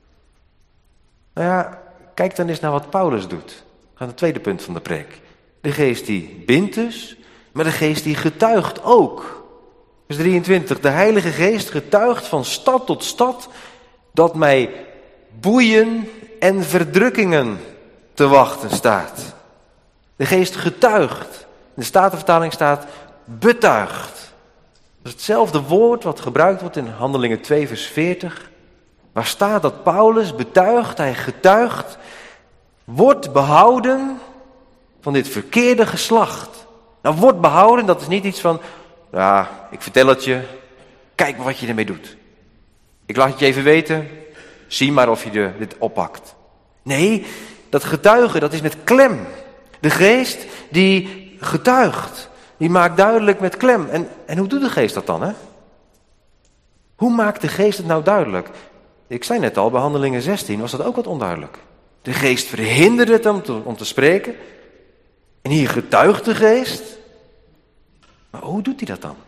Nou ja, kijk dan eens naar wat Paulus doet. Aan het tweede punt van de preek. De geest die bindt dus, maar de geest die getuigt ook. Vers drieëntwintig. De Heilige Geest getuigt van stad tot stad dat mij boeien en verdrukkingen te wachten staat. De geest getuigt. In de Statenvertaling staat betuigt. Dat is hetzelfde woord wat gebruikt wordt in Handelingen twee vers veertig. Waar staat dat Paulus betuigt, hij getuigt, wordt behouden van dit verkeerde geslacht. Nou, wordt behouden, dat is niet iets van, ja, ik vertel het je, kijk maar wat je ermee doet. Ik laat het je even weten, zie maar of je de, dit oppakt. Nee, dat getuigen, dat is met klem. De geest die getuigt, die maakt duidelijk met klem. En, en hoe doet de geest dat dan, hè? Hoe maakt de geest het nou duidelijk? Ik zei net al, bij Handelingen zestien was dat ook wat onduidelijk. De geest verhinderde het om te, om te spreken. En hier getuigt de geest. Maar hoe doet hij dat dan?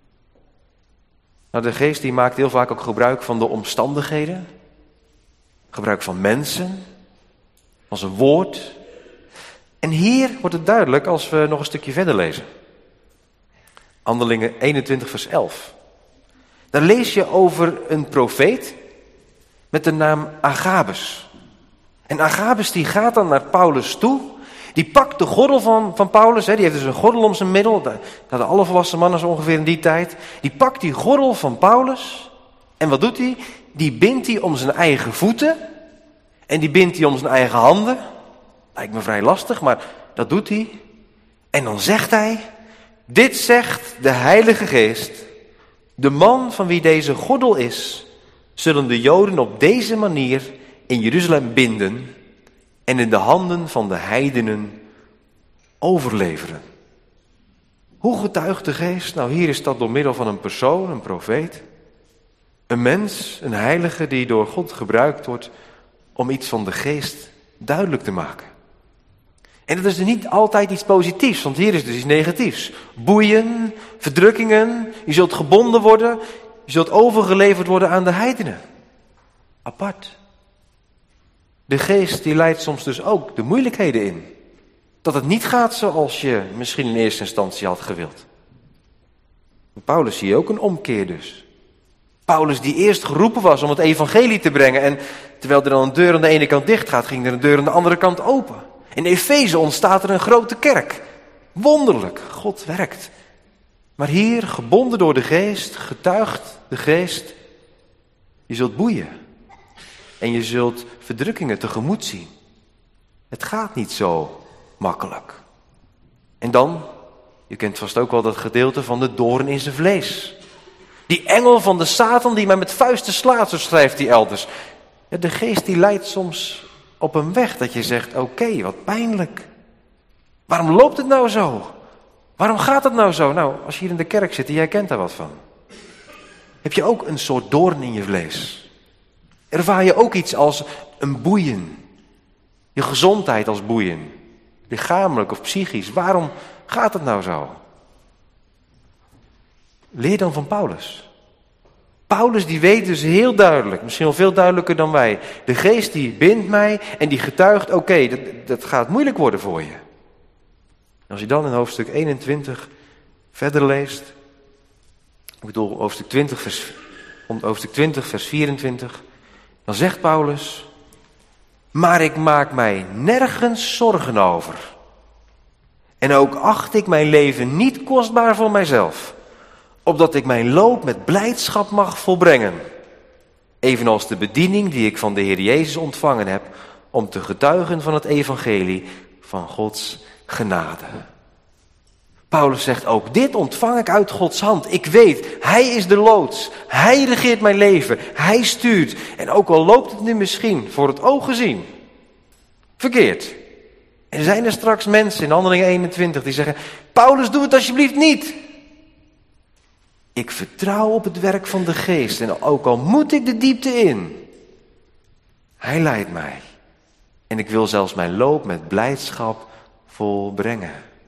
Nou, de geest die maakt heel vaak ook gebruik van de omstandigheden. Gebruik van mensen. Van zijn woord. En hier wordt het duidelijk als we nog een stukje verder lezen. Handelingen eenentwintig vers elf. Daar lees je over een profeet met de naam Agabus. En Agabus die gaat dan naar Paulus toe. Die pakt de gordel van, van Paulus. Hè, die heeft dus een gordel om zijn middel. Dat hadden alle volwassen mannen zo ongeveer in die tijd. Die pakt die gordel van Paulus. En wat doet hij? Die bindt hij om zijn eigen voeten. En die bindt hij om zijn eigen handen. Lijkt me vrij lastig, maar dat doet hij. En dan zegt hij: dit zegt de Heilige Geest. De man van wie deze gordel is, zullen de Joden op deze manier in Jeruzalem binden en in de handen van de heidenen overleveren. Hoe getuigt de geest? Nou, hier is dat door middel van een persoon, een profeet. Een mens, een heilige die door God gebruikt wordt om iets van de geest duidelijk te maken. En dat is dus niet altijd iets positiefs, want hier is dus iets negatiefs. Boeien, verdrukkingen, je zult gebonden worden, je zult overgeleverd worden aan de heidenen. Apart. De geest die leidt soms dus ook de moeilijkheden in. Dat het niet gaat zoals je misschien in eerste instantie had gewild. Paulus zie je ook een omkeer dus. Paulus die eerst geroepen was om het evangelie te brengen en terwijl er dan een deur aan de ene kant dicht gaat, ging er een deur aan de andere kant open. In Efeze ontstaat er een grote kerk. Wonderlijk, God werkt. Maar hier, gebonden door de geest, getuigt de geest, je zult boeien. En je zult verdrukkingen tegemoet zien. Het gaat niet zo makkelijk. En dan, je kent vast ook wel dat gedeelte van de doorn in zijn vlees. Die engel van de Satan die mij met vuisten slaat, zo schrijft hij elders. Ja, de geest die leidt soms op een weg dat je zegt, oké, okay, wat pijnlijk. Waarom loopt het nou zo? Waarom gaat het nou zo? Nou, als je hier in de kerk zit en jij kent daar wat van. Heb je ook een soort doorn in je vlees? Ervaar je ook iets als een boeien? Je gezondheid als boeien? Lichamelijk of psychisch? Waarom gaat het nou zo? Leer dan van Paulus. Paulus die weet dus heel duidelijk, misschien wel veel duidelijker dan wij. De geest die bindt mij en die getuigt, oké, okay, dat, dat gaat moeilijk worden voor je. Als je dan in hoofdstuk eenentwintig verder leest, ik bedoel hoofdstuk twintig vers, hoofdstuk twintig vers vierentwintig, dan zegt Paulus, maar ik maak mij nergens zorgen over. En ook acht ik mijn leven niet kostbaar voor mijzelf. opdat ik mijn loop met blijdschap mag volbrengen. Evenals de bediening die ik van de Heer Jezus ontvangen heb, om te getuigen van het evangelie van Gods genade. Paulus zegt ook, dit ontvang ik uit Gods hand. Ik weet, Hij is de loods. Hij regeert mijn leven. Hij stuurt. En ook al loopt het nu misschien voor het oog gezien verkeerd. En zijn er straks mensen in Handelingen eenentwintig die zeggen, Paulus, doe het alsjeblieft niet. Ik vertrouw op het werk van de Geest en ook al moet ik de diepte in. Hij leidt mij. En ik wil zelfs mijn loop met blijdschap volbrengen.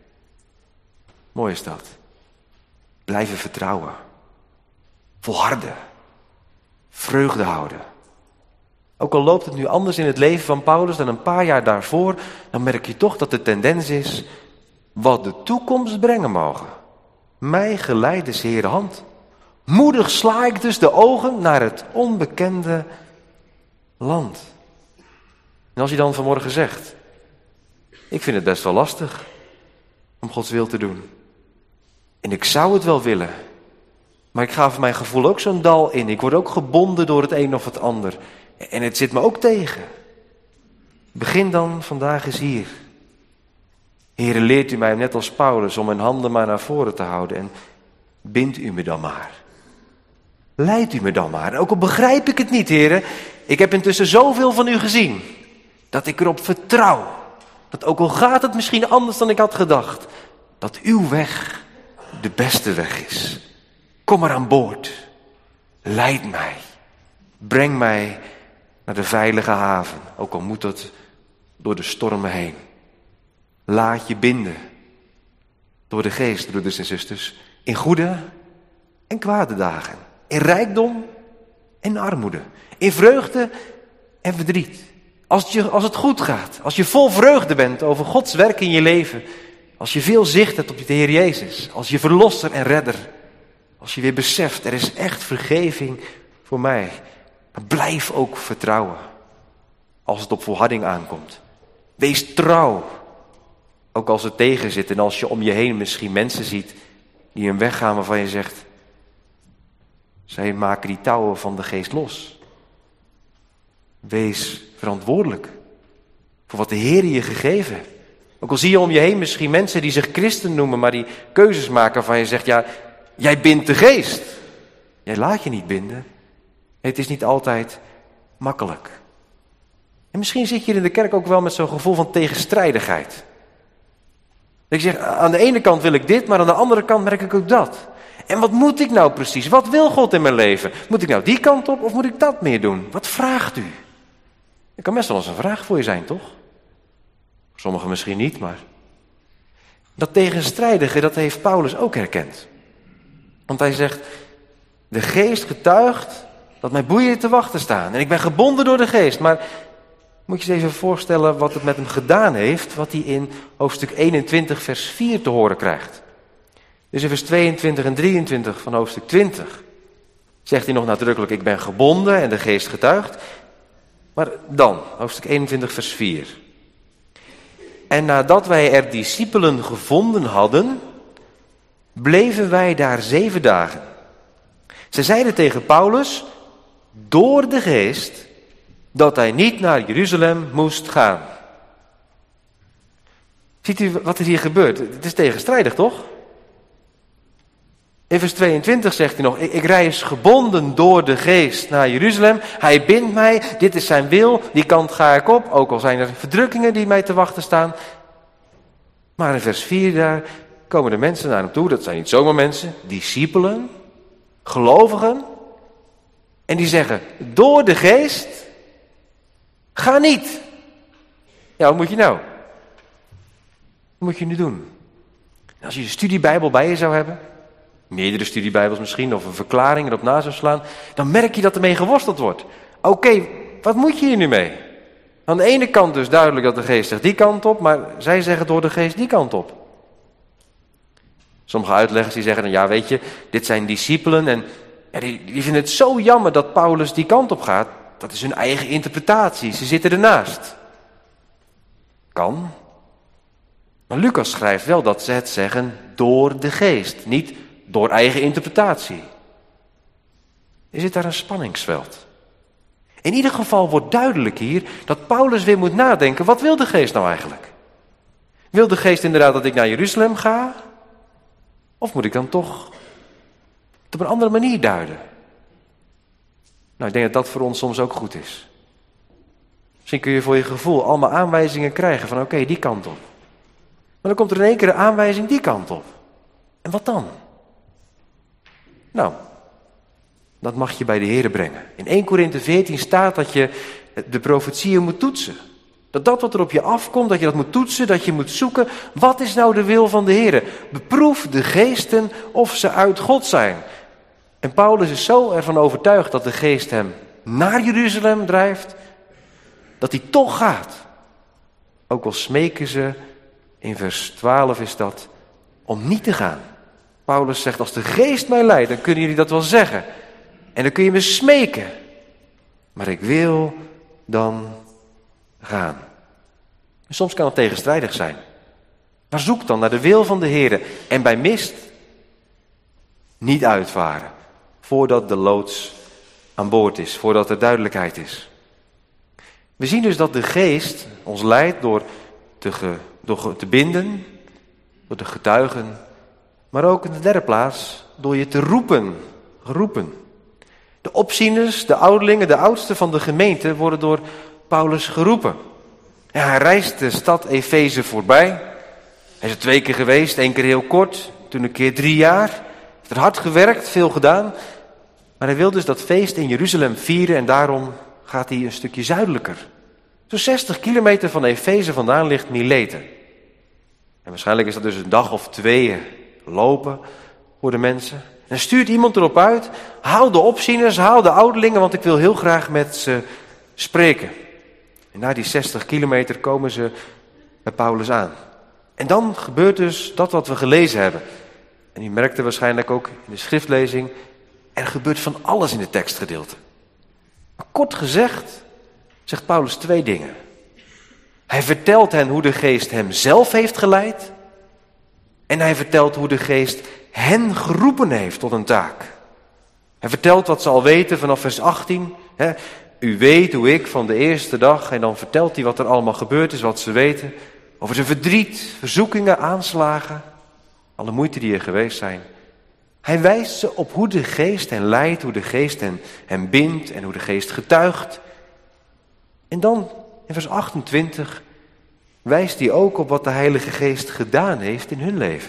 Mooi is dat. Blijven vertrouwen. Volharden. Vreugde houden. Ook al loopt het nu anders in het leven van Paulus dan een paar jaar daarvoor, dan merk je toch dat de tendens is, wat de toekomst brengen mogen. Mij geleidt de Heere hand. Moedig sla ik dus de ogen naar het onbekende land. En als je dan vanmorgen zegt, ik vind het best wel lastig om Gods wil te doen. En ik zou het wel willen. Maar ik ga voor mijn gevoel ook zo'n dal in. Ik word ook gebonden door het een of het ander. En het zit me ook tegen. Begin dan vandaag eens hier. Heere, leert u mij net als Paulus om mijn handen maar naar voren te houden. En bindt u me dan maar. Leidt u me dan maar. En ook al begrijp ik het niet, Heere. Ik heb intussen zoveel van u gezien. Dat ik erop vertrouw. Dat ook al gaat het misschien anders dan ik had gedacht. Dat uw weg de beste weg is. Kom maar aan boord. Leid mij. Breng mij naar de veilige haven. Ook al moet dat door de stormen heen. Laat je binden. Door de Geest, broeders en zusters. In goede en kwade dagen. In rijkdom en armoede. In vreugde en verdriet. Als het, je, als het goed gaat. Als je vol vreugde bent over Gods werk in je leven. Als je veel zicht hebt op de Heer Jezus. Als je verlosser en redder. Als je weer beseft, er is echt vergeving voor mij. Maar blijf ook vertrouwen. Als het op volharding aankomt. Wees trouw. Ook als het tegen zit en als je om je heen misschien mensen ziet die een weg gaan waarvan je zegt, zij maken die touwen van de Geest los. Wees verantwoordelijk voor wat de Heer je gegeven heeft. Ook al zie je om je heen misschien mensen die zich christen noemen, maar die keuzes maken waarvan je zegt, ja, jij bindt de Geest. Jij laat je niet binden. Het is niet altijd makkelijk. En misschien zit je hier in de kerk ook wel met zo'n gevoel van tegenstrijdigheid. Ik zeg, aan de ene kant wil ik dit, maar aan de andere kant merk ik ook dat. En wat moet ik nou precies? Wat wil God in mijn leven? Moet ik nou die kant op of moet ik dat meer doen? Wat vraagt u? Dat kan best wel eens een vraag voor je zijn, toch? Sommigen misschien niet, maar dat tegenstrijdige, dat heeft Paulus ook herkend. Want hij zegt, de Geest getuigt dat mij boeien te wachten staan. En ik ben gebonden door de Geest, maar moet je je even voorstellen wat het met hem gedaan heeft, wat hij in hoofdstuk eenentwintig vers vier te horen krijgt. Dus in vers tweeëntwintig en drieëntwintig van hoofdstuk twintig zegt hij nog nadrukkelijk, ik ben gebonden en de Geest getuigt. Maar dan, hoofdstuk eenentwintig vers vier. En nadat wij er discipelen gevonden hadden, bleven wij daar zeven dagen. Ze zeiden tegen Paulus, door de Geest, dat hij niet naar Jeruzalem moest gaan. Ziet u wat er hier gebeurt? Het is tegenstrijdig, toch? In vers tweeëntwintig zegt hij nog, ik reis gebonden door de Geest naar Jeruzalem. Hij bindt mij, dit is zijn wil, die kant ga ik op. Ook al zijn er verdrukkingen die mij te wachten staan. Maar in vers vier daar komen de mensen naar hem toe. Dat zijn niet zomaar mensen, discipelen, gelovigen. En die zeggen, door de Geest, ga niet. Ja, wat moet je nou? Wat moet je nu doen? Als je je studiebijbel bij je zou hebben, meerdere studiebijbels misschien, of een verklaring erop na zou slaan, dan merk je dat ermee geworsteld wordt. Oké, okay, wat moet je hier nu mee? Aan de ene kant dus duidelijk dat de Geest zegt die kant op, maar zij zeggen door de Geest die kant op. Sommige uitleggers die zeggen dan, ja weet je, dit zijn discipelen en ja, die, die vinden het zo jammer dat Paulus die kant op gaat. Dat is hun eigen interpretatie, ze zitten ernaast. Kan. Maar Lucas schrijft wel dat ze het zeggen door de Geest, niet door eigen interpretatie? Er zit daar een spanningsveld. In ieder geval wordt duidelijk hier dat Paulus weer moet nadenken, wat wil de geest nou eigenlijk? Wil de geest inderdaad dat ik naar Jeruzalem ga? Of moet ik dan toch het op een andere manier duiden? Nou, ik denk dat dat voor ons soms ook goed is. Misschien kun je voor je gevoel allemaal aanwijzingen krijgen van oké, okay, die kant op. Maar dan komt er in één keer een aanwijzing die kant op. En wat dan? Nou, dat mag je bij de Here brengen. In eerste Korinthe veertien staat dat je de profetieën moet toetsen. Dat dat wat er op je afkomt, dat je dat moet toetsen, dat je moet zoeken. Wat is nou de wil van de Here? Beproef de geesten of ze uit God zijn. En Paulus is zo ervan overtuigd dat de geest hem naar Jeruzalem drijft, dat hij toch gaat. Ook al smeken ze, in vers twaalf is dat, om niet te gaan. Paulus zegt, als de geest mij leidt, dan kunnen jullie dat wel zeggen. En dan kun je me smeken. Maar ik wil dan gaan. En soms kan het tegenstrijdig zijn. Maar zoek dan naar de wil van de Heere. En bij mist niet uitvaren. Voordat de loods aan boord is. Voordat er duidelijkheid is. We zien dus dat de geest ons leidt door te, ge, door te binden. Door te getuigen. Maar ook in de derde plaats door je te roepen. Geroepen. De opzieners, de ouderlingen, de oudsten van de gemeente worden door Paulus geroepen. Ja, hij reist de stad Efeze voorbij. Hij is er twee keer geweest, één keer heel kort, toen een keer drie jaar. Hij heeft er hard gewerkt, veel gedaan. Maar hij wil dus dat feest in Jeruzalem vieren en daarom gaat hij een stukje zuidelijker. Zo'n zestig kilometer van Efeze vandaan ligt Mileten. En waarschijnlijk is dat dus een dag of twee lopen voor de mensen. En stuurt iemand erop uit, haal de opzieners, haal de ouderlingen, want ik wil heel graag met ze spreken. En na die zestig kilometer komen ze bij Paulus aan. En dan gebeurt dus dat wat we gelezen hebben. En u merkte waarschijnlijk ook in de schriftlezing, er gebeurt van alles in het tekstgedeelte. Maar kort gezegd, zegt Paulus twee dingen. Hij vertelt hen hoe de geest hem zelf heeft geleid. En hij vertelt hoe de geest hen geroepen heeft tot een taak. Hij vertelt wat ze al weten vanaf vers achttien. Hè. U weet hoe ik van de eerste dag, en dan vertelt hij wat er allemaal gebeurd is, wat ze weten. Over zijn verdriet, verzoekingen, aanslagen, alle moeite die er geweest zijn. Hij wijst ze op hoe de geest hen leidt, hoe de geest hen, hen bindt en hoe de geest getuigt. En dan in vers achtentwintig wijst hij ook op wat de Heilige Geest gedaan heeft in hun leven.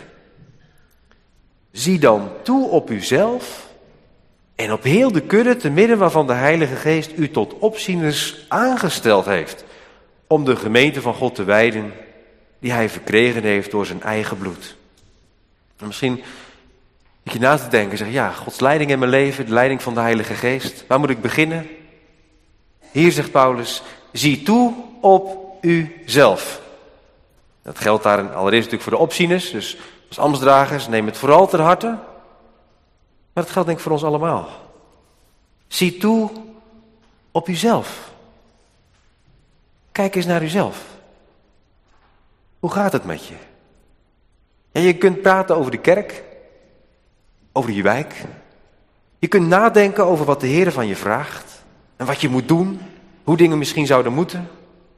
Zie dan toe op uzelf en op heel de kudde te midden waarvan de Heilige Geest u tot opzieners aangesteld heeft. Om de gemeente van God te wijden die hij verkregen heeft door zijn eigen bloed. En misschien moet je na te denken, zeg ja, Gods leiding in mijn leven, de leiding van de Heilige Geest. Waar moet ik beginnen? Hier zegt Paulus, zie toe op uzelf. Dat geldt daar allereerst natuurlijk voor de opzieners, dus als ambtsdragers neem het vooral ter harte. Maar dat geldt denk ik voor ons allemaal. Zie toe op uzelf. Kijk eens naar uzelf. Hoe gaat het met je? Ja, je kunt praten over de kerk, over je wijk. Je kunt nadenken over wat de Heer van je vraagt en wat je moet doen, hoe dingen misschien zouden moeten.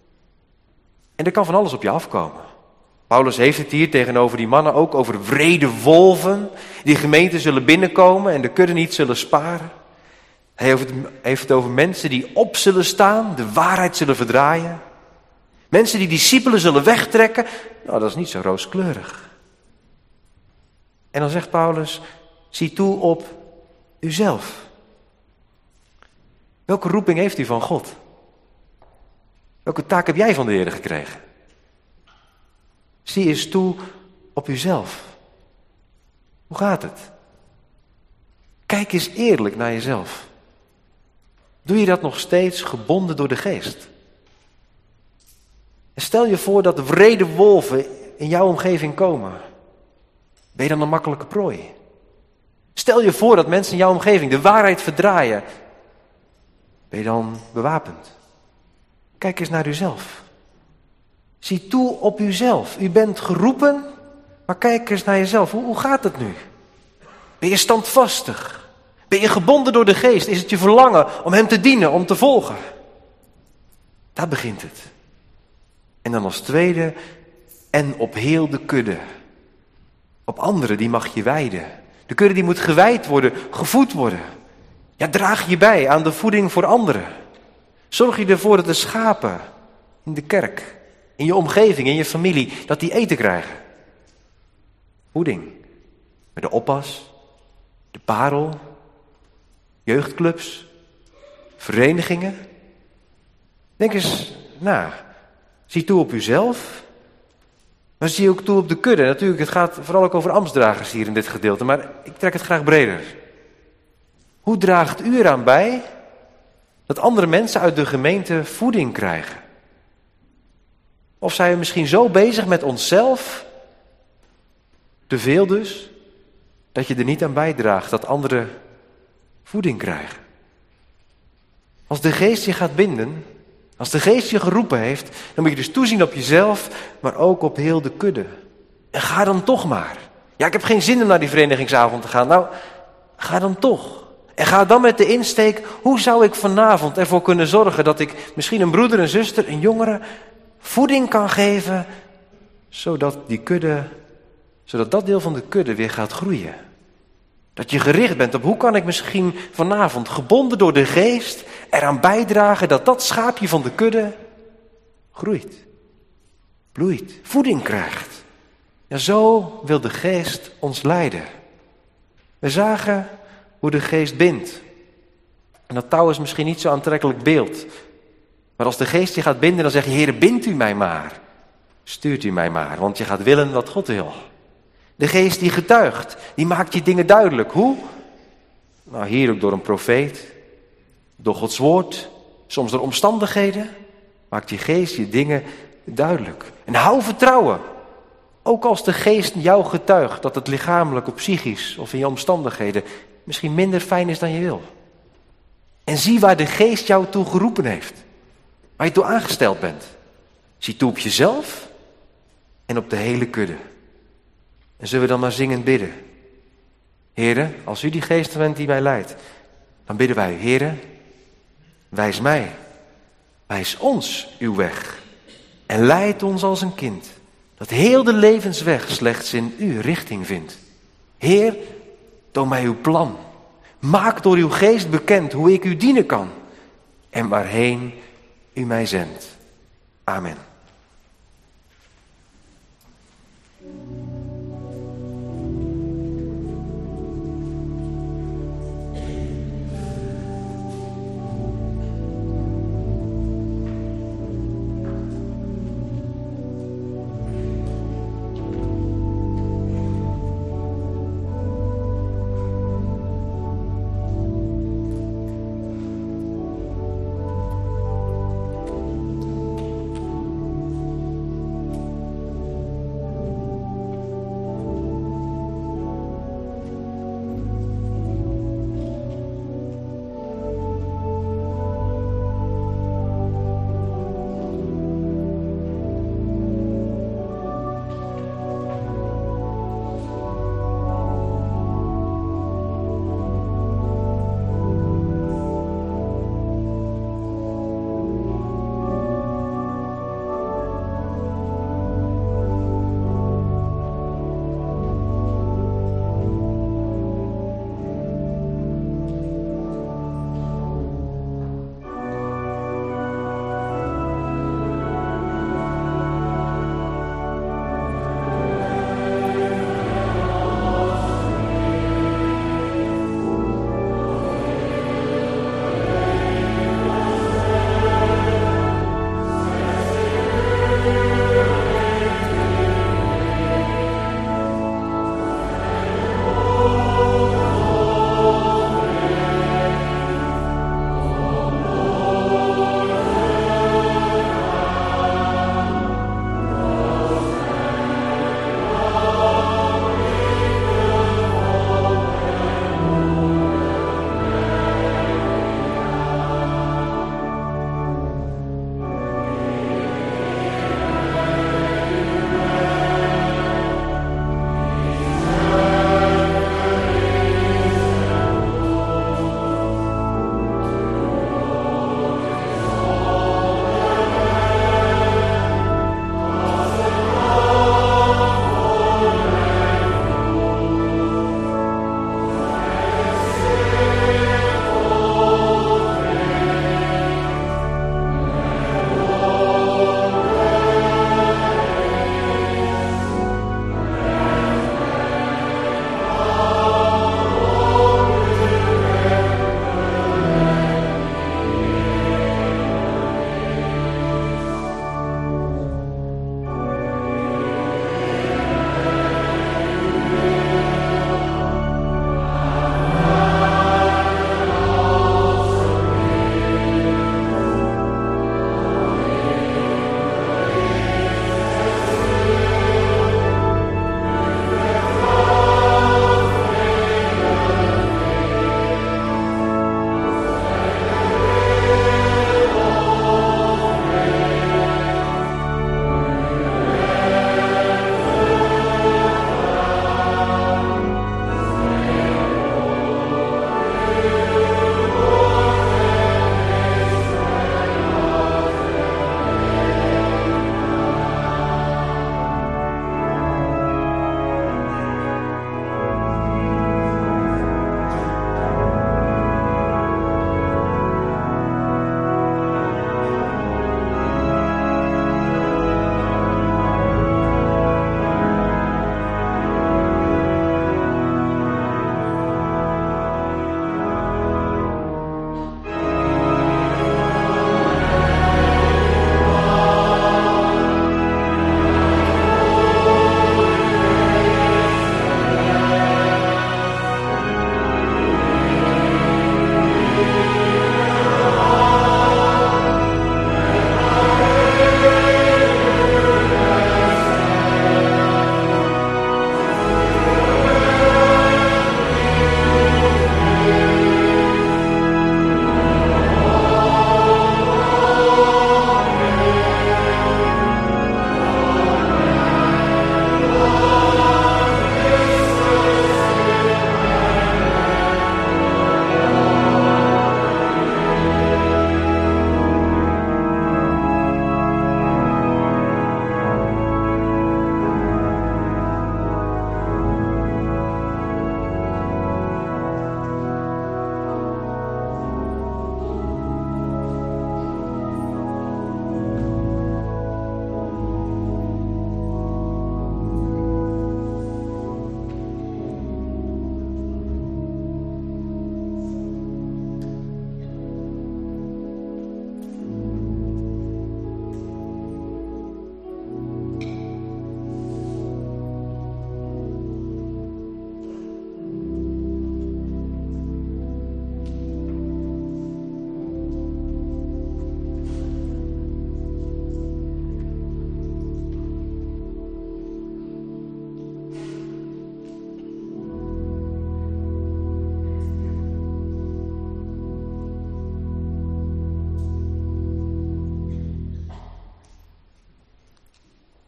En er kan van alles op je afkomen. Paulus heeft het hier tegenover die mannen ook over wrede wolven die gemeenten zullen binnenkomen en de kudde niet zullen sparen. Hij heeft het over mensen die op zullen staan, de waarheid zullen verdraaien. Mensen die discipelen zullen wegtrekken. Nou, dat is niet zo rooskleurig. En dan zegt Paulus, zie toe op uzelf. Welke roeping heeft u van God? Welke taak heb jij van de Heer gekregen? Zie eens toe op uzelf. Hoe gaat het? Kijk eens eerlijk naar jezelf. Doe je dat nog steeds gebonden door de geest? En stel je voor dat wrede wolven in jouw omgeving komen. Ben je dan een makkelijke prooi? Stel je voor dat mensen in jouw omgeving de waarheid verdraaien. Ben je dan bewapend? Kijk eens naar uzelf. Zie toe op uzelf. U bent geroepen, maar kijk eens naar jezelf. Hoe, hoe gaat het nu? Ben je standvastig? Ben je gebonden door de geest? Is het je verlangen om hem te dienen, om te volgen? Daar begint het. En dan als tweede, en op heel de kudde. Op anderen, die mag je wijden. De kudde die moet gewijd worden, gevoed worden. Ja, draag je bij aan de voeding voor anderen. Zorg je ervoor dat de schapen in de kerk, in je omgeving, in je familie, dat die eten krijgen. Voeding. Met de oppas, de parel, jeugdclubs, verenigingen. Denk eens, nou, zie toe op uzelf. Maar zie ook toe op de kudde. Natuurlijk, het gaat vooral ook over ambtsdragers hier in dit gedeelte, maar ik trek het graag breder. Hoe draagt u eraan bij dat andere mensen uit de gemeente voeding krijgen? Of zijn we misschien zo bezig met onszelf, te veel dus, dat je er niet aan bijdraagt dat anderen voeding krijgen? Als de geest je gaat binden, als de geest je geroepen heeft, dan moet je dus toezien op jezelf, maar ook op heel de kudde. En ga dan toch maar. Ja, ik heb geen zin om naar die verenigingsavond te gaan. Nou, ga dan toch. En ga dan met de insteek, hoe zou ik vanavond ervoor kunnen zorgen dat ik misschien een broeder, een zuster, een jongere voeding kan geven, zodat die kudde, zodat dat deel van de kudde weer gaat groeien. Dat je gericht bent op hoe kan ik misschien vanavond, gebonden door de geest, eraan bijdragen dat dat schaapje van de kudde groeit, bloeit, voeding krijgt. Ja, zo wil de geest ons leiden. We zagen hoe de geest bindt. En dat touw is misschien niet zo'n aantrekkelijk beeld. Maar als de geest je gaat binden, dan zeg je, Heere, bindt u mij maar. Stuurt u mij maar, want je gaat willen wat God wil. De geest die getuigt, die maakt je dingen duidelijk. Hoe? Nou, hier ook door een profeet, door Gods woord, soms door omstandigheden, maakt die geest je dingen duidelijk. En hou vertrouwen. Ook als de geest jou getuigt dat het lichamelijk of psychisch of in je omstandigheden misschien minder fijn is dan je wil. En zie waar de geest jou toe geroepen heeft. Waar je toe aangesteld bent. Zie toe op jezelf en op de hele kudde. En zullen we dan maar zingend bidden. Heere, als u die geest bent die mij leidt, dan bidden wij, Heere, wijs mij, wijs ons uw weg. En leid ons als een kind, dat heel de levensweg slechts in u richting vindt. Heer, toon mij uw plan. Maak door uw geest bekend hoe ik u dienen kan. En waarheen u mij zendt. Amen.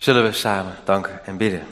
Zullen we samen danken en bidden.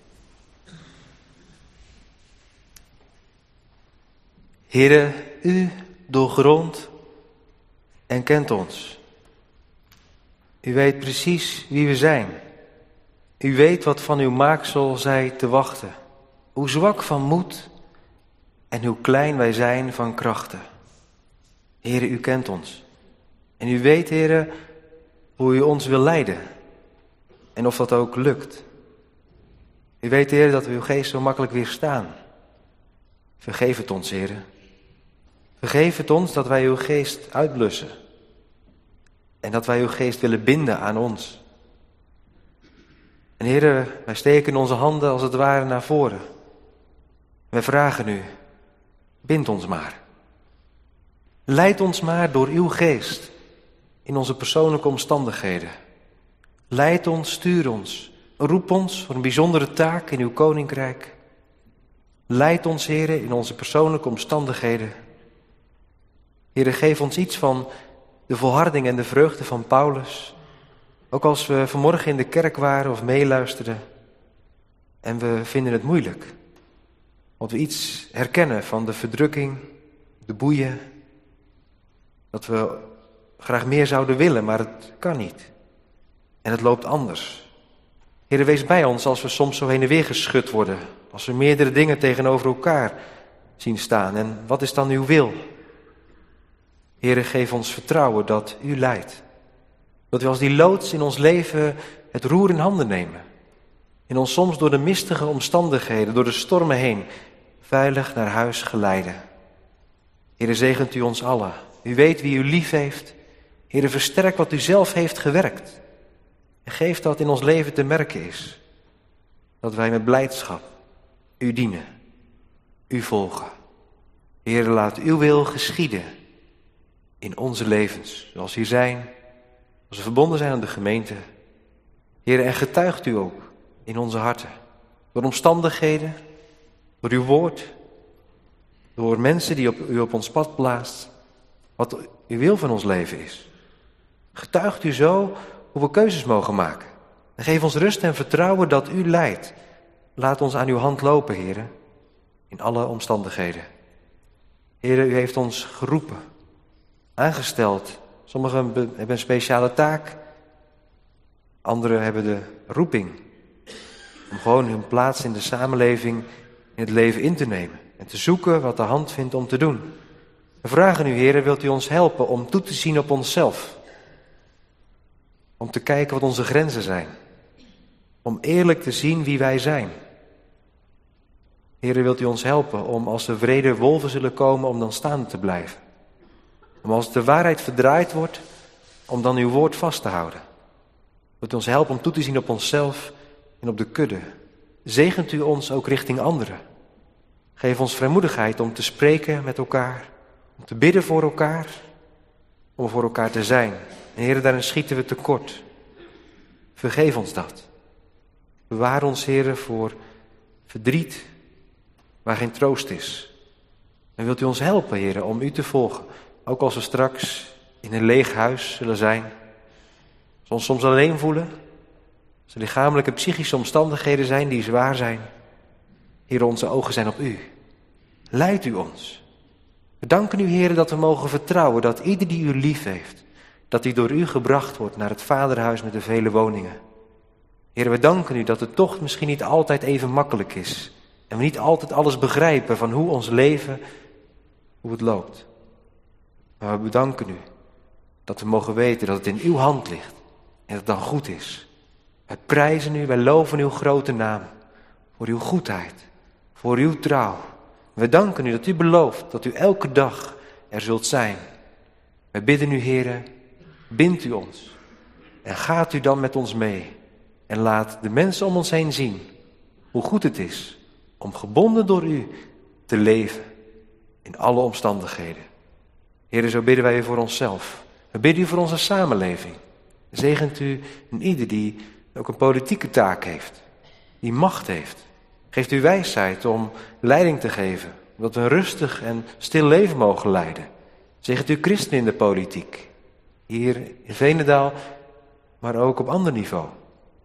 Heere, u doorgrondt en kent ons. U weet precies wie we zijn. U weet wat van uw maaksel zij te wachten. Hoe zwak van moed en hoe klein wij zijn van krachten. Heere, u kent ons. En u weet, Heere, hoe u ons wil leiden. En of dat ook lukt. U weet, Heere, dat we uw geest zo makkelijk weerstaan. Vergeef het ons, Heere. Vergeef het ons dat wij uw geest uitblussen. En dat wij uw geest willen binden aan ons. En Heere, wij steken onze handen als het ware naar voren. Wij vragen u, bind ons maar. Leid ons maar door uw geest in onze persoonlijke omstandigheden. Leid ons, stuur ons, roep ons voor een bijzondere taak in uw koninkrijk. Leid ons, Heere, in onze persoonlijke omstandigheden. Heere, geef ons iets van de volharding en de vreugde van Paulus. Ook als we vanmorgen in de kerk waren of meeluisterden en we vinden het moeilijk. Want we iets herkennen van de verdrukking, de boeien. Dat we graag meer zouden willen, maar het kan niet. En het loopt anders. Heere, wees bij ons als we soms zo heen en weer geschud worden. Als we meerdere dingen tegenover elkaar zien staan. En wat is dan uw wil? Heere, geef ons vertrouwen dat u leidt. Dat we als die loods in ons leven het roer in handen nemen. En ons soms door de mistige omstandigheden, door de stormen heen, veilig naar huis geleiden. Heere, zegent u ons allen. U weet wie u lief heeft. Heere, versterk wat u zelf heeft gewerkt. En geef dat in ons leven te merken is. Dat wij met blijdschap u dienen. U volgen. Heere, laat uw wil geschieden in onze levens. Zoals we hier zijn. Als we verbonden zijn aan de gemeente. Heere, en getuigt u ook in onze harten. Door omstandigheden. Door uw woord. Door mensen die op, u op ons pad plaatst. Wat uw wil van ons leven is. Getuigt u zo hoe we keuzes mogen maken. En geef ons rust en vertrouwen dat u leidt. Laat ons aan uw hand lopen, Heere. In alle omstandigheden. Heere, u heeft ons geroepen. Aangesteld. Sommigen hebben een speciale taak. Anderen hebben de roeping. Om gewoon hun plaats in de samenleving, in het leven in te nemen. En te zoeken wat de hand vindt om te doen. We vragen u, Heere, wilt u ons helpen om toe te zien op onszelf. Om te kijken wat onze grenzen zijn. Om eerlijk te zien wie wij zijn. Heere, wilt u ons helpen om als er wrede wolven zullen komen, om dan staande te blijven. Om als de waarheid verdraaid wordt, om dan uw woord vast te houden. Wilt u ons helpen om toe te zien op onszelf en op de kudde. Zegent u ons ook richting anderen. Geef ons vrijmoedigheid om te spreken met elkaar. Om te bidden voor elkaar. Om voor elkaar te zijn. En Heere, daarin schieten we tekort. Vergeef ons dat. Bewaar ons, Heere, voor verdriet waar geen troost is. En wilt u ons helpen, Heere, om u te volgen. Ook als we straks in een leeg huis zullen zijn. Als we ons soms alleen voelen. Als er lichamelijke en psychische omstandigheden zijn die zwaar zijn. Heere, onze ogen zijn op u. Leid u ons. We danken u, Heere, dat we mogen vertrouwen dat ieder die u lief heeft, dat hij door u gebracht wordt naar het vaderhuis met de vele woningen. Heere, we danken u dat de tocht misschien niet altijd even makkelijk is. En we niet altijd alles begrijpen van hoe ons leven, hoe het loopt. Maar we bedanken u dat we mogen weten dat het in uw hand ligt. En dat het dan goed is. Wij prijzen u, wij loven uw grote naam. Voor uw goedheid, voor uw trouw. We danken u dat u belooft dat u elke dag er zult zijn. Wij bidden u, Heere, bind u ons. En gaat u dan met ons mee. En laat de mensen om ons heen zien hoe goed het is om gebonden door u te leven in alle omstandigheden. Heere, zo bidden wij u voor onszelf. We bidden u voor onze samenleving. Zegent u een ieder die ook een politieke taak heeft, die macht heeft. Geeft u wijsheid om leiding te geven, dat we een rustig en stil leven mogen leiden. Zegent u christenen in de politiek, hier in Veenendaal, maar ook op ander niveau.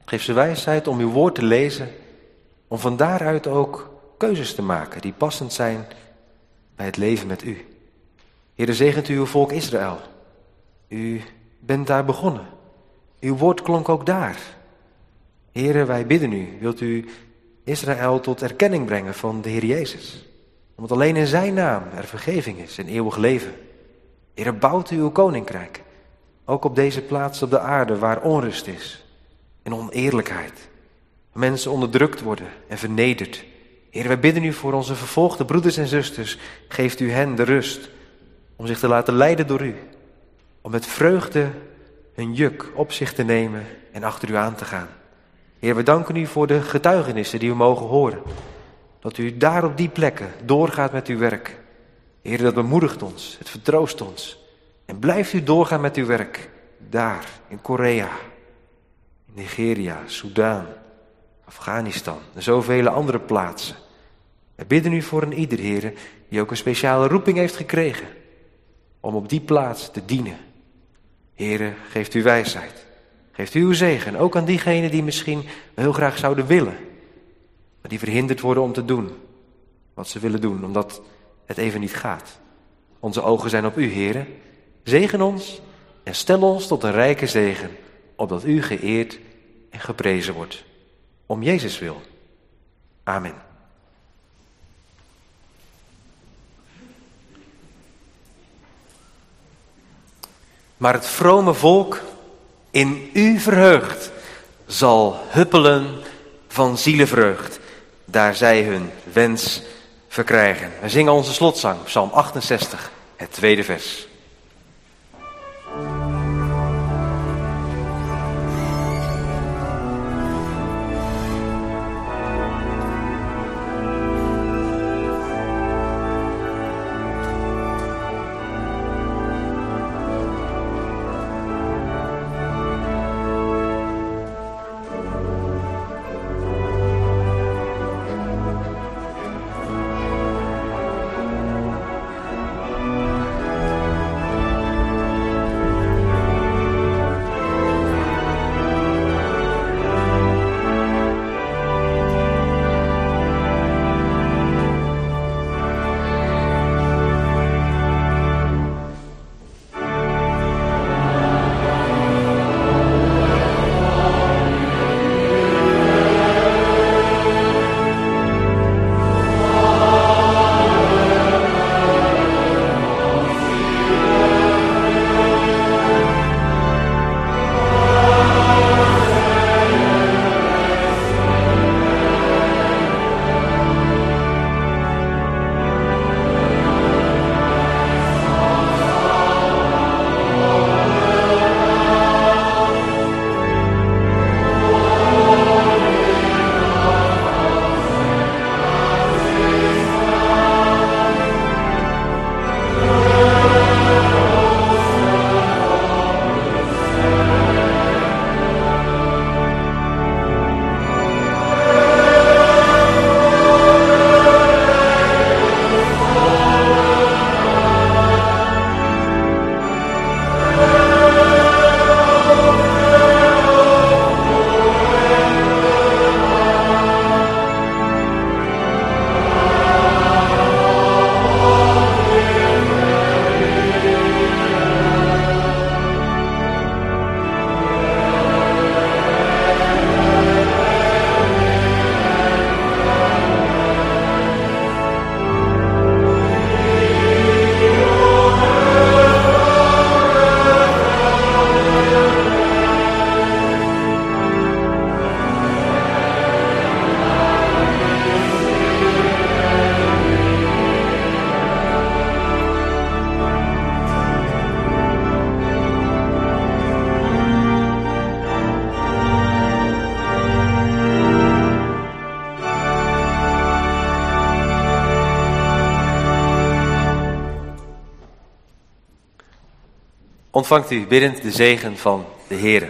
Geef ze wijsheid om uw woord te lezen, om van daaruit ook keuzes te maken die passend zijn bij het leven met u. Heere, zegent u uw volk Israël. U bent daar begonnen. Uw woord klonk ook daar. Heere, wij bidden u, wilt u Israël tot erkenning brengen van de Heer Jezus. Omdat alleen in zijn naam er vergeving is en eeuwig leven. Heere, bouwt u uw koninkrijk. Ook op deze plaats op de aarde waar onrust is en oneerlijkheid. Mensen onderdrukt worden en vernederd. Heer, wij bidden u voor onze vervolgde broeders en zusters. Geeft u hen de rust om zich te laten leiden door u. Om met vreugde hun juk op zich te nemen en achter u aan te gaan. Heer, we danken u voor de getuigenissen die we mogen horen. Dat u daar op die plekken doorgaat met uw werk. Heer, dat bemoedigt ons, het vertroost ons. En blijft u doorgaan met uw werk. Daar, in Korea, in Nigeria, Soudaan, Afghanistan en zoveel andere plaatsen. We bidden u voor een ieder, Heer, die ook een speciale roeping heeft gekregen. Om op die plaats te dienen. Heer, geeft u wijsheid. Geeft u uw zegen, ook aan diegenen die misschien heel graag zouden willen. Maar die verhinderd worden om te doen wat ze willen doen, omdat het even niet gaat. Onze ogen zijn op u, Heer. Zegen ons en stel ons tot een rijke zegen, opdat u geëerd en geprezen wordt. Om Jezus wil. Amen. Maar het vrome volk, in u verheugd, zal huppelen van zielenvreugd, daar zij hun wens verkrijgen. We zingen onze slotzang, Psalm achtenzestig, het tweede vers. Ontvangt u biddend de zegen van de Heere.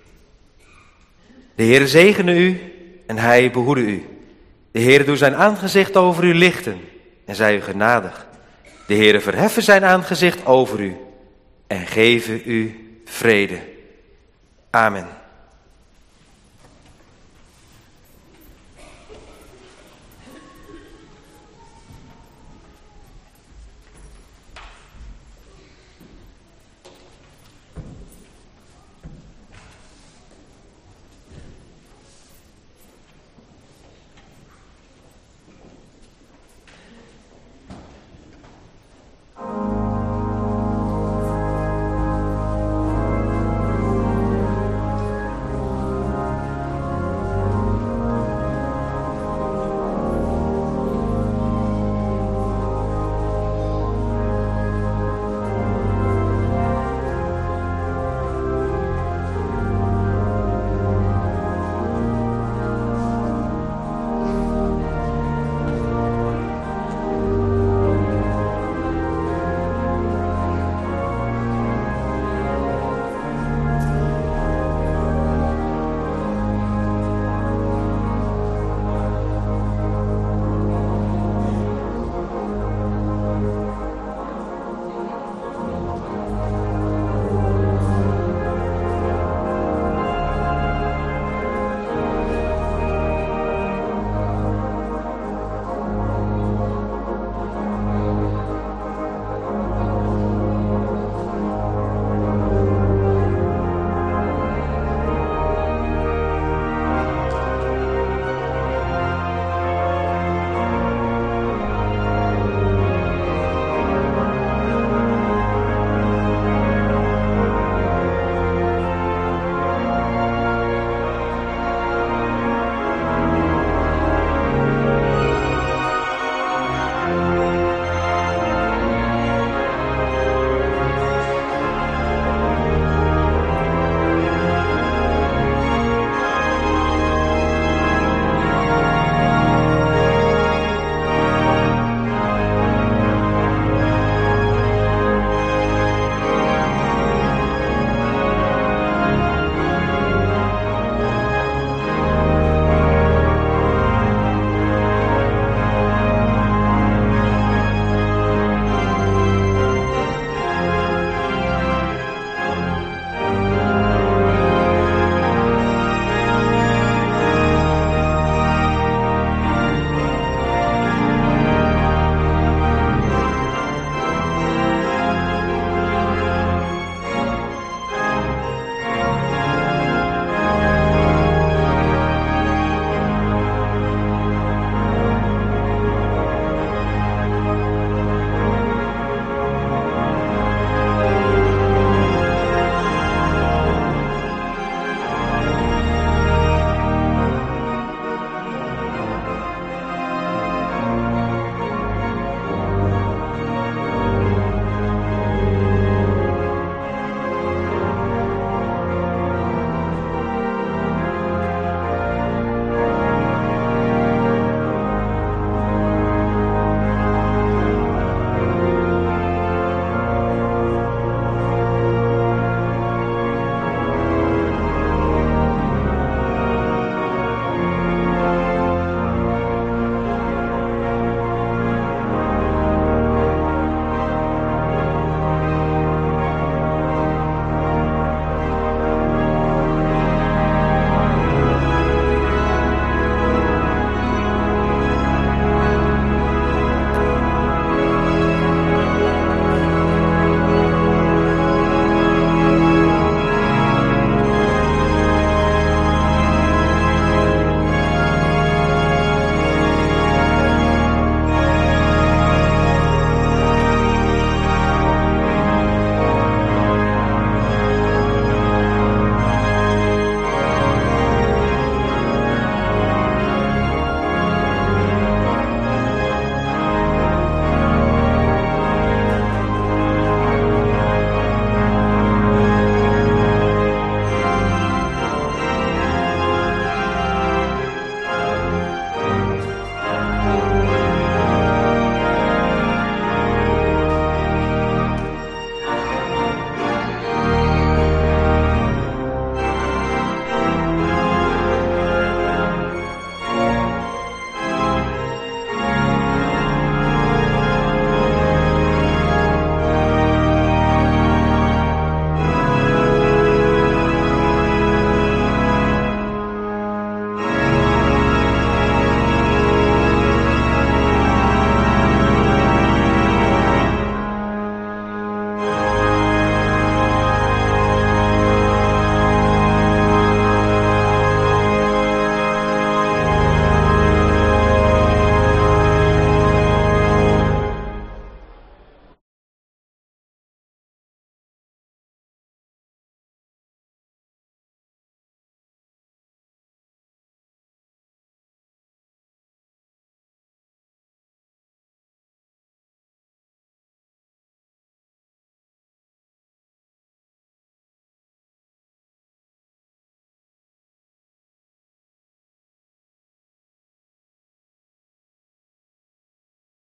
De Heere zegene u en hij behoede u. De Heere doet zijn aangezicht over u lichten en zij u genadig. De Heere verheffen zijn aangezicht over u en geven u vrede. Amen.